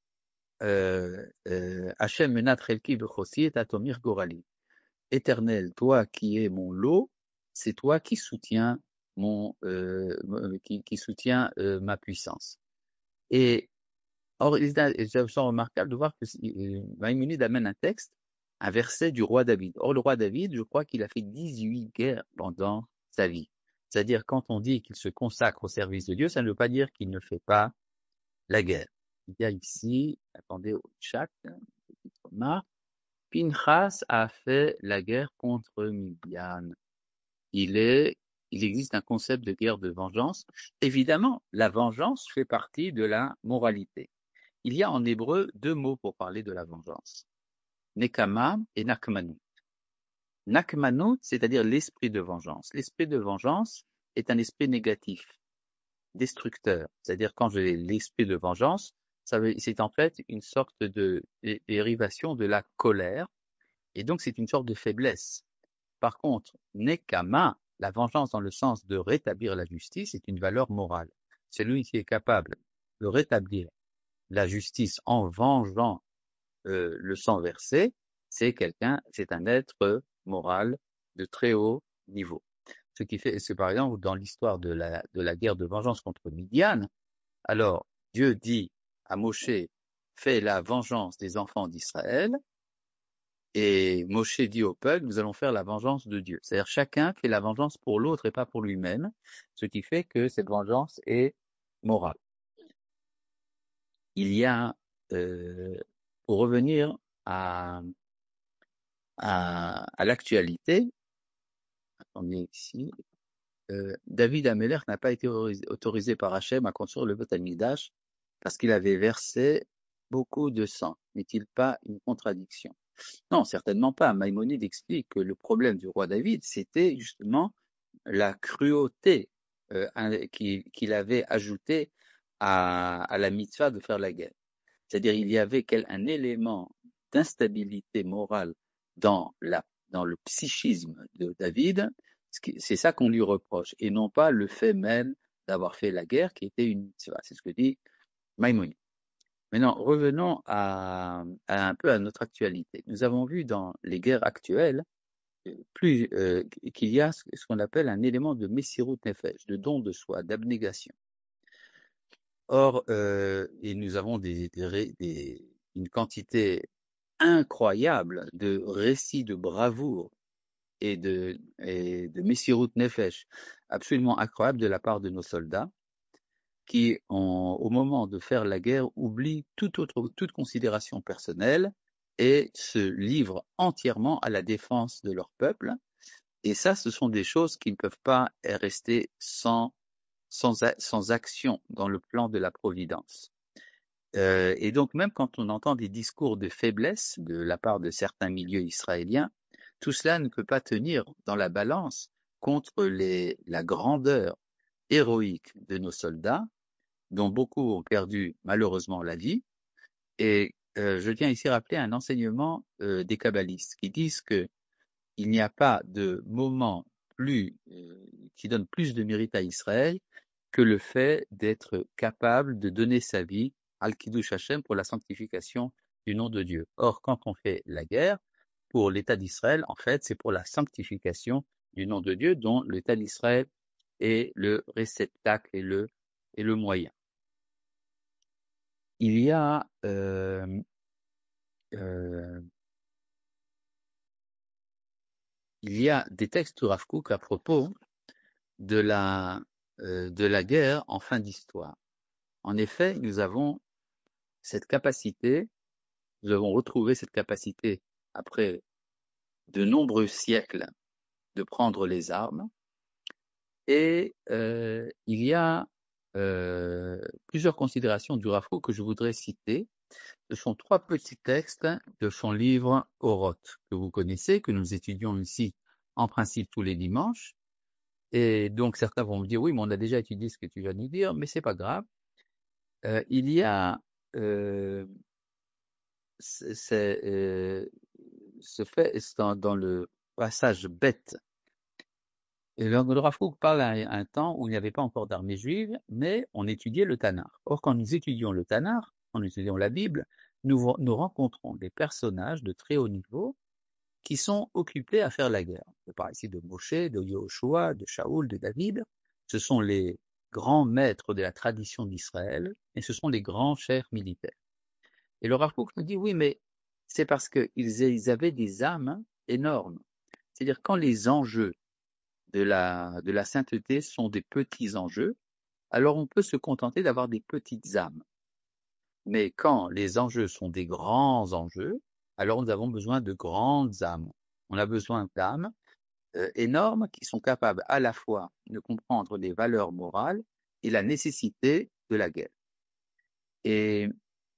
Hachem menat chelki b'chosi et atomir gorali. Éternel, toi qui es mon lot, c'est toi qui soutiens mon, euh, qui, qui soutient euh, ma puissance. Et or, il est remarquable de voir que euh, Maïmonide amène un texte, un verset du roi David. Or, le roi David, je crois qu'il a fait dix-huit guerres pendant sa vie. C'est-à-dire, quand on dit qu'il se consacre au service de Dieu, ça ne veut pas dire qu'il ne fait pas la guerre. Il y a ici, attendez au chat, une petite remarque, Pinchas a fait la guerre contre Midian. Il est, il existe un concept de guerre de vengeance. Évidemment, la vengeance fait partie de la moralité. Il y a en hébreu deux mots pour parler de la vengeance. Nekama et Nakmanut. Nakmanut, c'est-à-dire l'esprit de vengeance. L'esprit de vengeance est un esprit négatif, destructeur. C'est-à-dire quand j'ai l'esprit de vengeance, ça veut, c'est en fait une sorte de dérivation de la colère, et donc c'est une sorte de faiblesse. Par contre, Nekama, la vengeance dans le sens de rétablir la justice, est une valeur morale. Celui qui est capable de rétablir la justice en vengeant euh, le sang versé, c'est quelqu'un, c'est un être moral de très haut niveau. Ce qui fait, c'est par exemple dans l'histoire de la, de la guerre de vengeance contre Midian, alors Dieu dit à Moshe, fais la vengeance des enfants d'Israël, et Moshe dit au peuple, nous allons faire la vengeance de Dieu. C'est-à-dire chacun fait la vengeance pour l'autre et pas pour lui-même, ce qui fait que cette vengeance est morale. Il y a, euh, pour revenir à, à, à l'actualité, attendez ici, euh, David Améler n'a pas été autorisé par Hachem à construire le Beth Amikdash parce qu'il avait versé beaucoup de sang. N'est-il pas une contradiction? Non, certainement pas. Maïmonide explique que le problème du roi David, c'était justement la cruauté euh, qu'il, qu'il avait ajoutée à, à la mitzvah de faire la guerre. C'est-à-dire il y avait quel, un élément d'instabilité morale dans, la, dans le psychisme de David, c'est ça qu'on lui reproche, et non pas le fait même d'avoir fait la guerre qui était une mitzvah. C'est ce que dit Maïmonide. Maintenant, revenons à, à un peu à notre actualité. Nous avons vu dans les guerres actuelles plus, euh, qu'il y a ce, ce qu'on appelle un élément de messirut nefesh, de don de soi, d'abnégation. Or, euh, et nous avons des, des, des, une quantité incroyable de récits de bravoure et de, et de messirut nefesh absolument incroyables de la part de nos soldats qui, ont, au moment de faire la guerre, oublient toute autre, toute considération personnelle et se livrent entièrement à la défense de leur peuple. Et ça, ce sont des choses qui ne peuvent pas rester sans, sans, sans action dans le plan de la providence. Euh, et donc, même quand on entend des discours de faiblesse de la part de certains milieux israéliens, tout cela ne peut pas tenir dans la balance contre les, la grandeur héroïque de nos soldats, dont beaucoup ont perdu malheureusement la vie, et euh, je tiens ici à rappeler un enseignement euh, des kabbalistes qui disent que il n'y a pas de moment plus euh, qui donne plus de mérite à Israël que le fait d'être capable de donner sa vie al Kiddush Hashem pour la sanctification du nom de Dieu. Or, quand on fait la guerre pour l'État d'Israël, en fait, c'est pour la sanctification du nom de Dieu, dont l'État d'Israël est le réceptacle et le et le moyen. Il y a euh, euh, il y a des textes de Rav Kook à propos de la euh, de la guerre en fin d'histoire. En effet, nous avons cette capacité, nous avons retrouvé cette capacité après de nombreux siècles de prendre les armes, et euh, il y a euh, plusieurs considérations du Rav Kook que je voudrais citer. Ce sont trois petits textes de son livre Oroth, que vous connaissez, que nous étudions ici en principe tous les dimanches. Et donc certains vont me dire, oui, mais on a déjà étudié ce que tu viens de nous dire, mais c'est pas grave. Euh, il y a euh, c'est, euh, ce fait dans, dans le passage bête. Et le Rav Kook parle à un, un temps où il n'y avait pas encore d'armée juive, mais on étudiait le Tanakh. Or, quand nous étudions le Tanakh, quand nous étudions la Bible, nous, nous rencontrons des personnages de très haut niveau qui sont occupés à faire la guerre. Je parle ici de Moshe, de Yahushua, de Shaoul, de David. Ce sont les grands maîtres de la tradition d'Israël, et ce sont les grands chefs militaires. Et le Rav Kook nous dit, oui, mais c'est parce qu'ils ils avaient des âmes énormes. C'est-à-dire, quand les enjeux de la, de la sainteté sont des petits enjeux, alors on peut se contenter d'avoir des petites âmes. Mais quand les enjeux sont des grands enjeux, alors nous avons besoin de grandes âmes. On a besoin d'âmes euh, énormes qui sont capables à la fois de comprendre les valeurs morales et la nécessité de la guerre. Et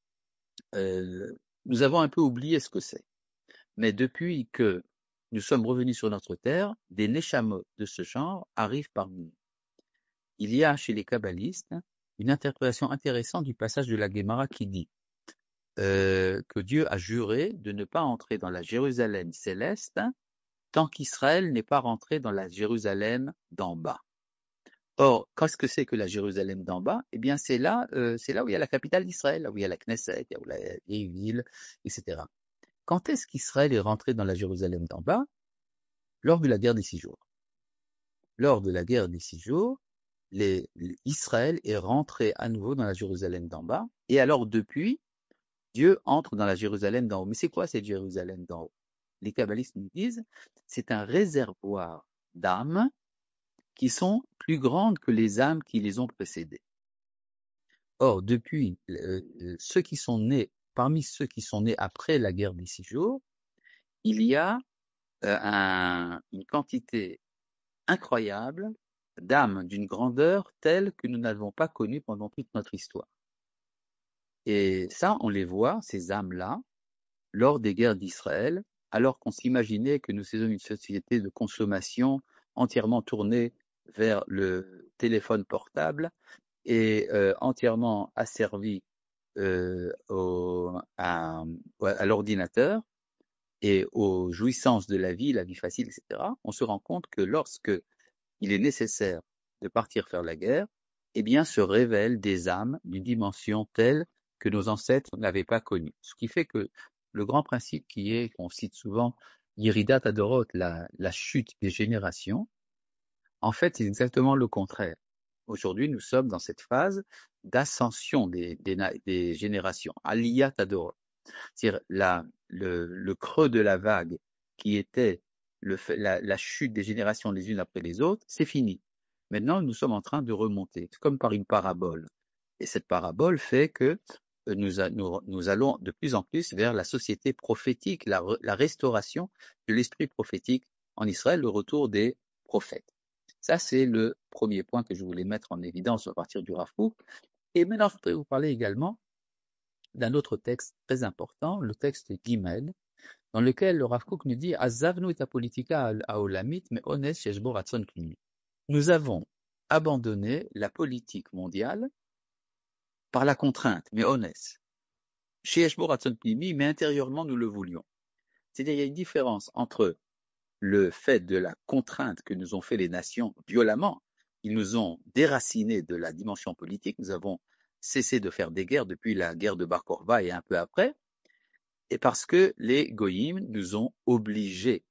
euh, nous avons un peu oublié ce que c'est. Mais depuis que nous sommes revenus sur notre terre, des neshamot de ce genre arrivent parmi nous. Il y a chez les kabbalistes une interprétation intéressante du passage de la Guémara qui dit euh, que Dieu a juré de ne pas entrer dans la Jérusalem céleste tant qu'Israël n'est pas rentré dans la Jérusalem d'en bas. Or, qu'est-ce que c'est que la Jérusalem d'en bas? Eh bien, c'est là, euh, c'est là où il y a la capitale d'Israël, là où il y a la Knesset, là où il y a la vieille ville, et cetera. Quand est-ce qu'Israël est rentré dans la Jérusalem d'en bas? Lors de la guerre des six jours. Lors de la guerre des six jours, les, les, Israël est rentré à nouveau dans la Jérusalem d'en bas, et alors depuis, Dieu entre dans la Jérusalem d'en haut. Mais c'est quoi cette Jérusalem d'en haut? Les kabbalistes nous disent, c'est un réservoir d'âmes qui sont plus grandes que les âmes qui les ont précédées. Or, depuis euh, ceux qui sont nés, parmi ceux qui sont nés après la guerre des six jours, il y a euh, un, une quantité incroyable d'âmes d'une grandeur telle que nous n'avons pas connue pendant toute notre histoire. Et ça, on les voit, ces âmes-là, lors des guerres d'Israël, alors qu'on s'imaginait que nous étions une société de consommation entièrement tournée vers le téléphone portable et euh, entièrement asservie euh, au, à, à l'ordinateur et aux jouissances de la vie, la vie facile, et cetera, on se rend compte que lorsque il est nécessaire de partir faire la guerre, eh bien se révèlent des âmes d'une dimension telle que nos ancêtres n'avaient pas connue. Ce qui fait que le grand principe qui est, qu'on cite souvent, Yeridat Adorot, la, la chute des générations, en fait, c'est exactement le contraire. Aujourd'hui, nous sommes dans cette phase d'ascension des, des, des générations, Aliyat Adorot. C'est-à-dire la, le, le creux de la vague qui était le, la, la chute des générations les unes après les autres, c'est fini. Maintenant, nous sommes en train de remonter, comme par une parabole. Et cette parabole fait que nous, a, nous, nous allons de plus en plus vers la société prophétique, la, la restauration de l'esprit prophétique en Israël, le retour des prophètes. Ça, c'est le premier point que je voulais mettre en évidence à partir du Rav Kook. Et maintenant, je voudrais vous parler également d'un autre texte très important, le texte Gimel, dans lequel le Rav Kook nous dit Azavnu et politika haolamit mais ones sheshbo ratzon klimi. Nous avons abandonné la politique mondiale par la contrainte, mais ones. Chez Yesh bo ratzon pnimi, mais intérieurement nous le voulions. C'est-à-dire il y a une différence entre le fait de la contrainte que nous ont fait les nations violemment. Ils nous ont déracinés de la dimension politique. Nous avons cessé de faire des guerres depuis la guerre de Bar Korva et un peu après. Et parce que les goyim nous ont obligés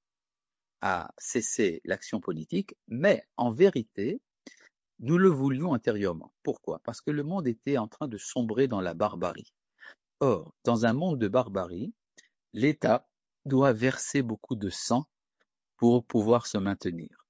à cesser l'action politique, mais en vérité, nous le voulions intérieurement. Pourquoi? Parce que le monde était en train de sombrer dans la barbarie. Or, dans un monde de barbarie, l'État doit verser beaucoup de sang pour pouvoir se maintenir.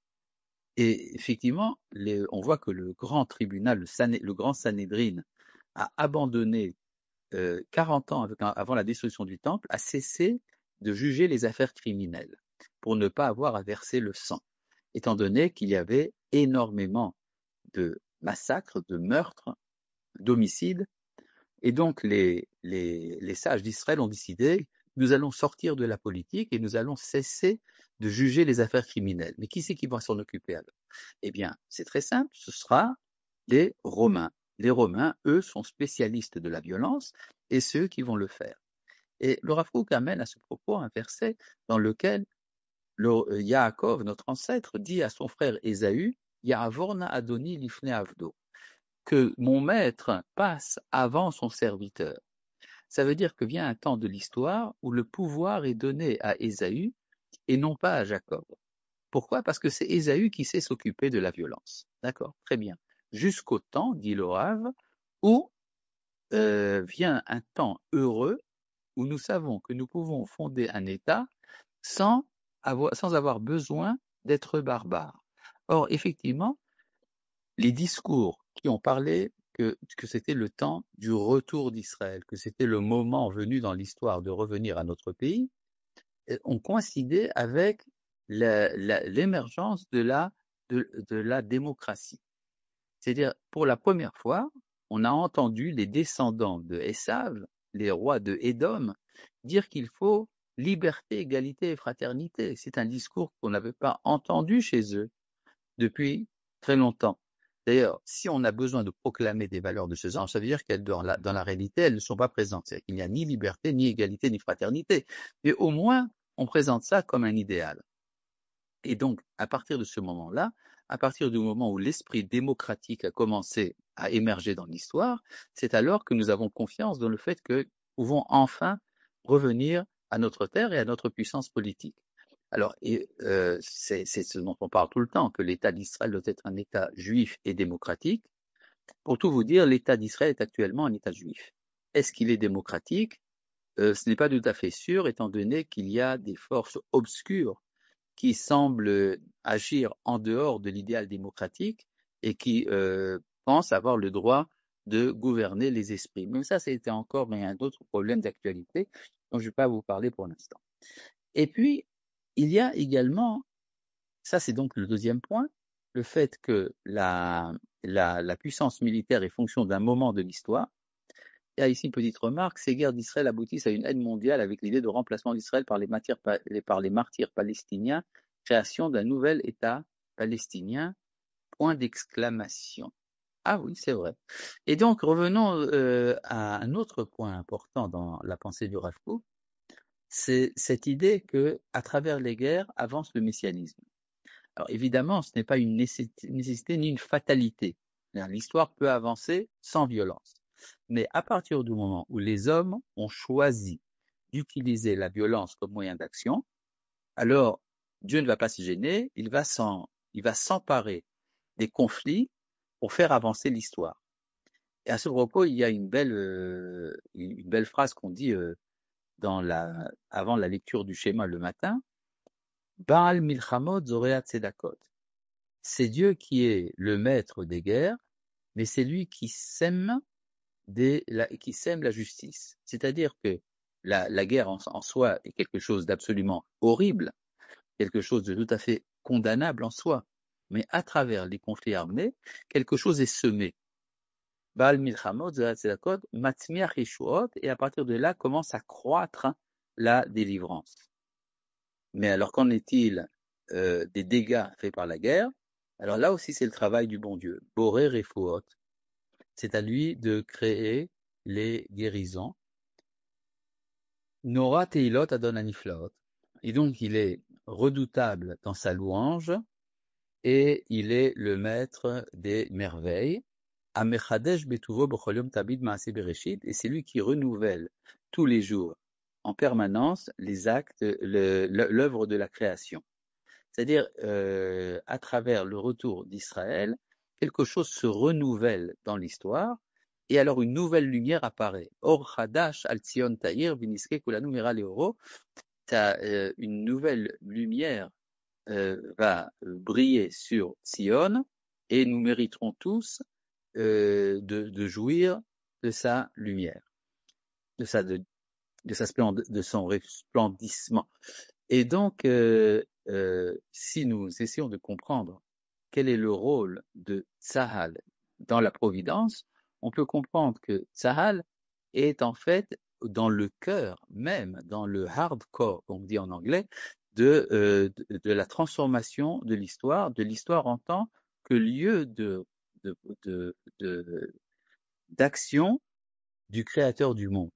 Et effectivement, les, on voit que le grand tribunal, le, Sané, le grand Sanhédrin, a abandonné euh, quarante ans avec un, avant la destruction du temple, a cessé de juger les affaires criminelles pour ne pas avoir à verser le sang, étant donné qu'il y avait énormément de massacres, de meurtres, d'homicides. Et donc les, les, les sages d'Israël ont décidé, nous allons sortir de la politique et nous allons cesser de juger les affaires criminelles. Mais qui c'est qui va s'en occuper alors? Eh bien, c'est très simple, ce sera les Romains. Les Romains, eux, sont spécialistes de la violence et c'est eux qui vont le faire. Et le Rav Kook amène à ce propos un verset dans lequel le, euh, Yaakov, notre ancêtre, dit à son frère Ésaü, Ya'avorna Adoni lifne avdo, que mon maître passe avant son serviteur. Ça veut dire que vient un temps de l'histoire où le pouvoir est donné à Ésaü et non pas à Jacob. Pourquoi? Parce que c'est Ésaü qui sait s'occuper de la violence. D'accord? Très bien. Jusqu'au temps, dit le Rav, où euh, vient un temps heureux où nous savons que nous pouvons fonder un État sans avoir, sans avoir besoin d'être barbares. Or, effectivement, les discours qui ont parlé que, que c'était le temps du retour d'Israël, que c'était le moment venu dans l'histoire de revenir à notre pays, ont coïncidé avec la, la, l'émergence de la, de, de la démocratie. C'est-à-dire, pour la première fois, on a entendu les descendants de Esav, les rois de Édom, dire qu'il faut liberté, égalité et fraternité. C'est un discours qu'on n'avait pas entendu chez eux depuis très longtemps. D'ailleurs, si on a besoin de proclamer des valeurs de ce genre, ça veut dire qu'elles, dans la, dans la réalité, elles ne sont pas présentes. C'est-à-dire qu'il n'y a ni liberté, ni égalité, ni fraternité. Mais au moins, on présente ça comme un idéal. Et donc, à partir de ce moment-là, à partir du moment où l'esprit démocratique a commencé à émerger dans l'histoire, c'est alors que nous avons confiance dans le fait que nous pouvons enfin revenir à notre terre et à notre puissance politique. Alors, et, euh, c'est, c'est ce dont on parle tout le temps, que l'État d'Israël doit être un État juif et démocratique. Pour tout vous dire, l'État d'Israël est actuellement un État juif. Est-ce qu'il est démocratique? euh, Ce n'est pas tout à fait sûr, étant donné qu'il y a des forces obscures qui semblent agir en dehors de l'idéal démocratique et qui euh, pensent avoir le droit de gouverner les esprits. Mais ça, c'était encore mais un autre problème d'actualité dont je ne vais pas vous parler pour l'instant. Et puis, il y a également, ça c'est donc le deuxième point, le fait que la, la, la puissance militaire est fonction d'un moment de l'histoire. Il y a ici une petite remarque, ces guerres d'Israël aboutissent à une aide mondiale avec l'idée de remplacement d'Israël par les, matières, par les martyrs palestiniens, création d'un nouvel État palestinien, point d'exclamation. Ah oui, c'est vrai. Et donc, revenons euh, à un autre point important dans la pensée du Rav Kook, c'est cette idée que, à travers les guerres, avance le messianisme. Alors évidemment, ce n'est pas une nécessité ni une fatalité. L'histoire peut avancer sans violence. Mais à partir du moment où les hommes ont choisi d'utiliser la violence comme moyen d'action, alors Dieu ne va pas se gêner, il va s'en, il va s'emparer des conflits pour faire avancer l'histoire. Et à ce propos, il y a une belle, euh, une belle phrase qu'on dit euh, dans la, avant la lecture du schéma le matin. Baal milchamot zoreat tzedakot. C'est Dieu qui est le maître des guerres, mais c'est lui qui sème des, la, qui sème la justice. C'est-à-dire que la, la guerre en, en soi est quelque chose d'absolument horrible, quelque chose de tout à fait condamnable en soi. Mais à travers les conflits armés, quelque chose est semé. Baal milchamot zoreat tzedakot, matzmiach yeshuot, et à partir de là commence à croître la délivrance. Mais alors qu'en est-il euh, des dégâts faits par la guerre? Alors là aussi, c'est le travail du bon Dieu. Boré Refuot. C'est à lui de créer les guérisons. Nora Teilot Adon Aniflaot. Et donc, il est redoutable dans sa louange et il est le maître des merveilles. Amechadesh betuvo b'chol yom tabid ma'aseh bereshit. Et c'est lui qui renouvelle tous les jours, en permanence, les actes, le- le- l'œuvre de la création. C'est-à-dire, euh, à travers le retour d'Israël, quelque chose se renouvelle dans l'histoire, et alors une nouvelle lumière apparaît. Or Hadash al Tzion Tahir, viniske kulanu mira leoro, euh, une nouvelle lumière euh, va euh, briller sur Sion, et nous mériterons tous euh, de, de jouir de sa lumière, de sa, de, de sa splend- de son resplendissement. Et donc, euh, euh, si nous essayons de comprendre quel est le rôle de Tsahal dans la providence, on peut comprendre que Tsahal est en fait dans le cœur même, dans le hardcore, comme on dit en anglais, de, euh, de, de la transformation de l'histoire, de l'histoire en tant que lieu de, de, de, de, d'action du créateur du monde.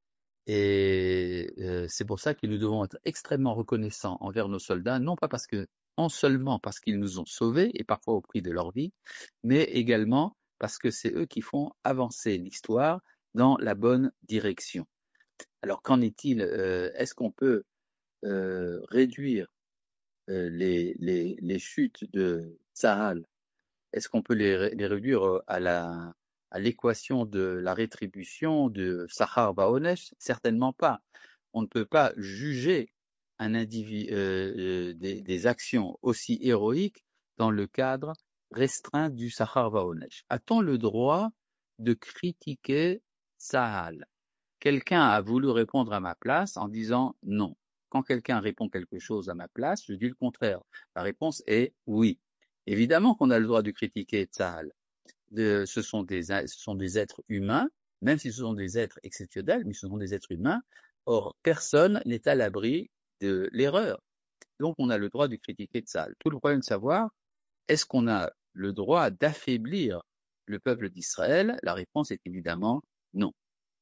Et euh, c'est pour ça que nous devons être extrêmement reconnaissants envers nos soldats, non pas parce que, non seulement parce qu'ils nous ont sauvés, et parfois au prix de leur vie, mais également parce que c'est eux qui font avancer l'histoire dans la bonne direction. Alors qu'en est-il euh, Est-ce qu'on peut euh, réduire euh, les, les, les chutes de Tsahal? Est-ce qu'on peut les, les réduire à la à l'équation de la rétribution de Sachar Baonesh? Certainement pas. On ne peut pas juger un individu, euh, euh, des, des actions aussi héroïques dans le cadre restreint du Sachar Baonesh. A-t-on le droit de critiquer Sahal? Quelqu'un a voulu répondre à ma place en disant non. Quand quelqu'un répond quelque chose à ma place, je dis le contraire. La réponse est oui. Évidemment qu'on a le droit de critiquer Tzahal. De, ce, sont des, ce sont des êtres humains, même si ce sont des êtres exceptionnels, mais ce sont des êtres humains. Or, personne n'est à l'abri de l'erreur. Donc, on a le droit de critiquer Tzahal. Tout le problème de savoir, est-ce qu'on a le droit d'affaiblir le peuple d'Israël? La réponse est évidemment non.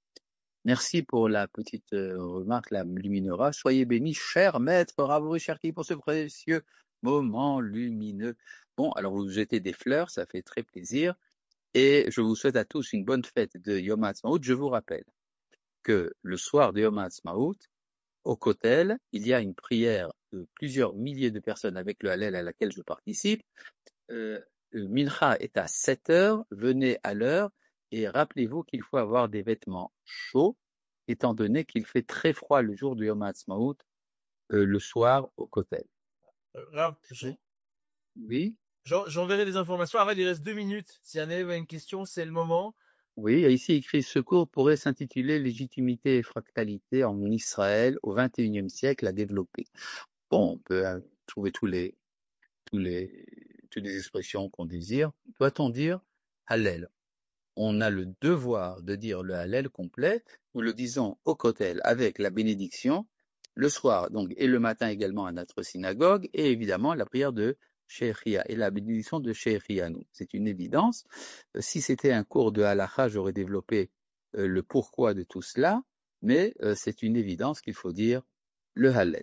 Merci pour la petite euh, remarque, la luminera. Soyez bénis, cher maître Ravouri Cherki, pour ce précieux moment lumineux. Bon, alors vous jetez des fleurs, ça fait très plaisir. Et je vous souhaite à tous une bonne fête de Yom HaAtzmaut. Je vous rappelle que le soir de Yom HaAtzmaut, au Kotel, il y a une prière de plusieurs milliers de personnes avec le Hallel à laquelle je participe. Euh, le Mincha est à sept heures, venez à l'heure et rappelez-vous qu'il faut avoir des vêtements chauds, étant donné qu'il fait très froid le jour du Yom HaAtzmaut, euh, le soir au Kotel. Euh, Rav, je- Oui, j'en- j'enverrai des informations. Arrête, il reste deux minutes. Si un élève a une question, c'est le moment. oui, ici écrit ce cours pourrait s'intituler Légitimité et fractalité en Israël au vingt et unième siècle à développer. Bon, on peut euh, trouver tous les, tous les, toutes les expressions qu'on désire. Doit-on dire Hallel? On a le devoir de dire le Hallel complet. Nous le disons au Kotel avec la bénédiction, le soir donc et le matin également à notre synagogue, et évidemment la prière de Shechiah et la bénédiction de Shechianu. C'est une évidence. Euh, Si c'était un cours de Halacha, j'aurais développé euh, le pourquoi de tout cela, mais euh, c'est une évidence qu'il faut dire le Hallel.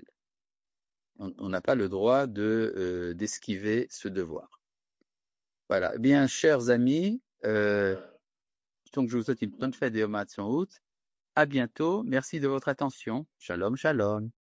On n'a pas le droit de euh, d'esquiver ce devoir. Voilà. Eh bien, chers amis, euh, donc je vous souhaite une bonne fête de Yom HaAtzmaut. À bientôt. Merci de votre attention. Shalom, shalom.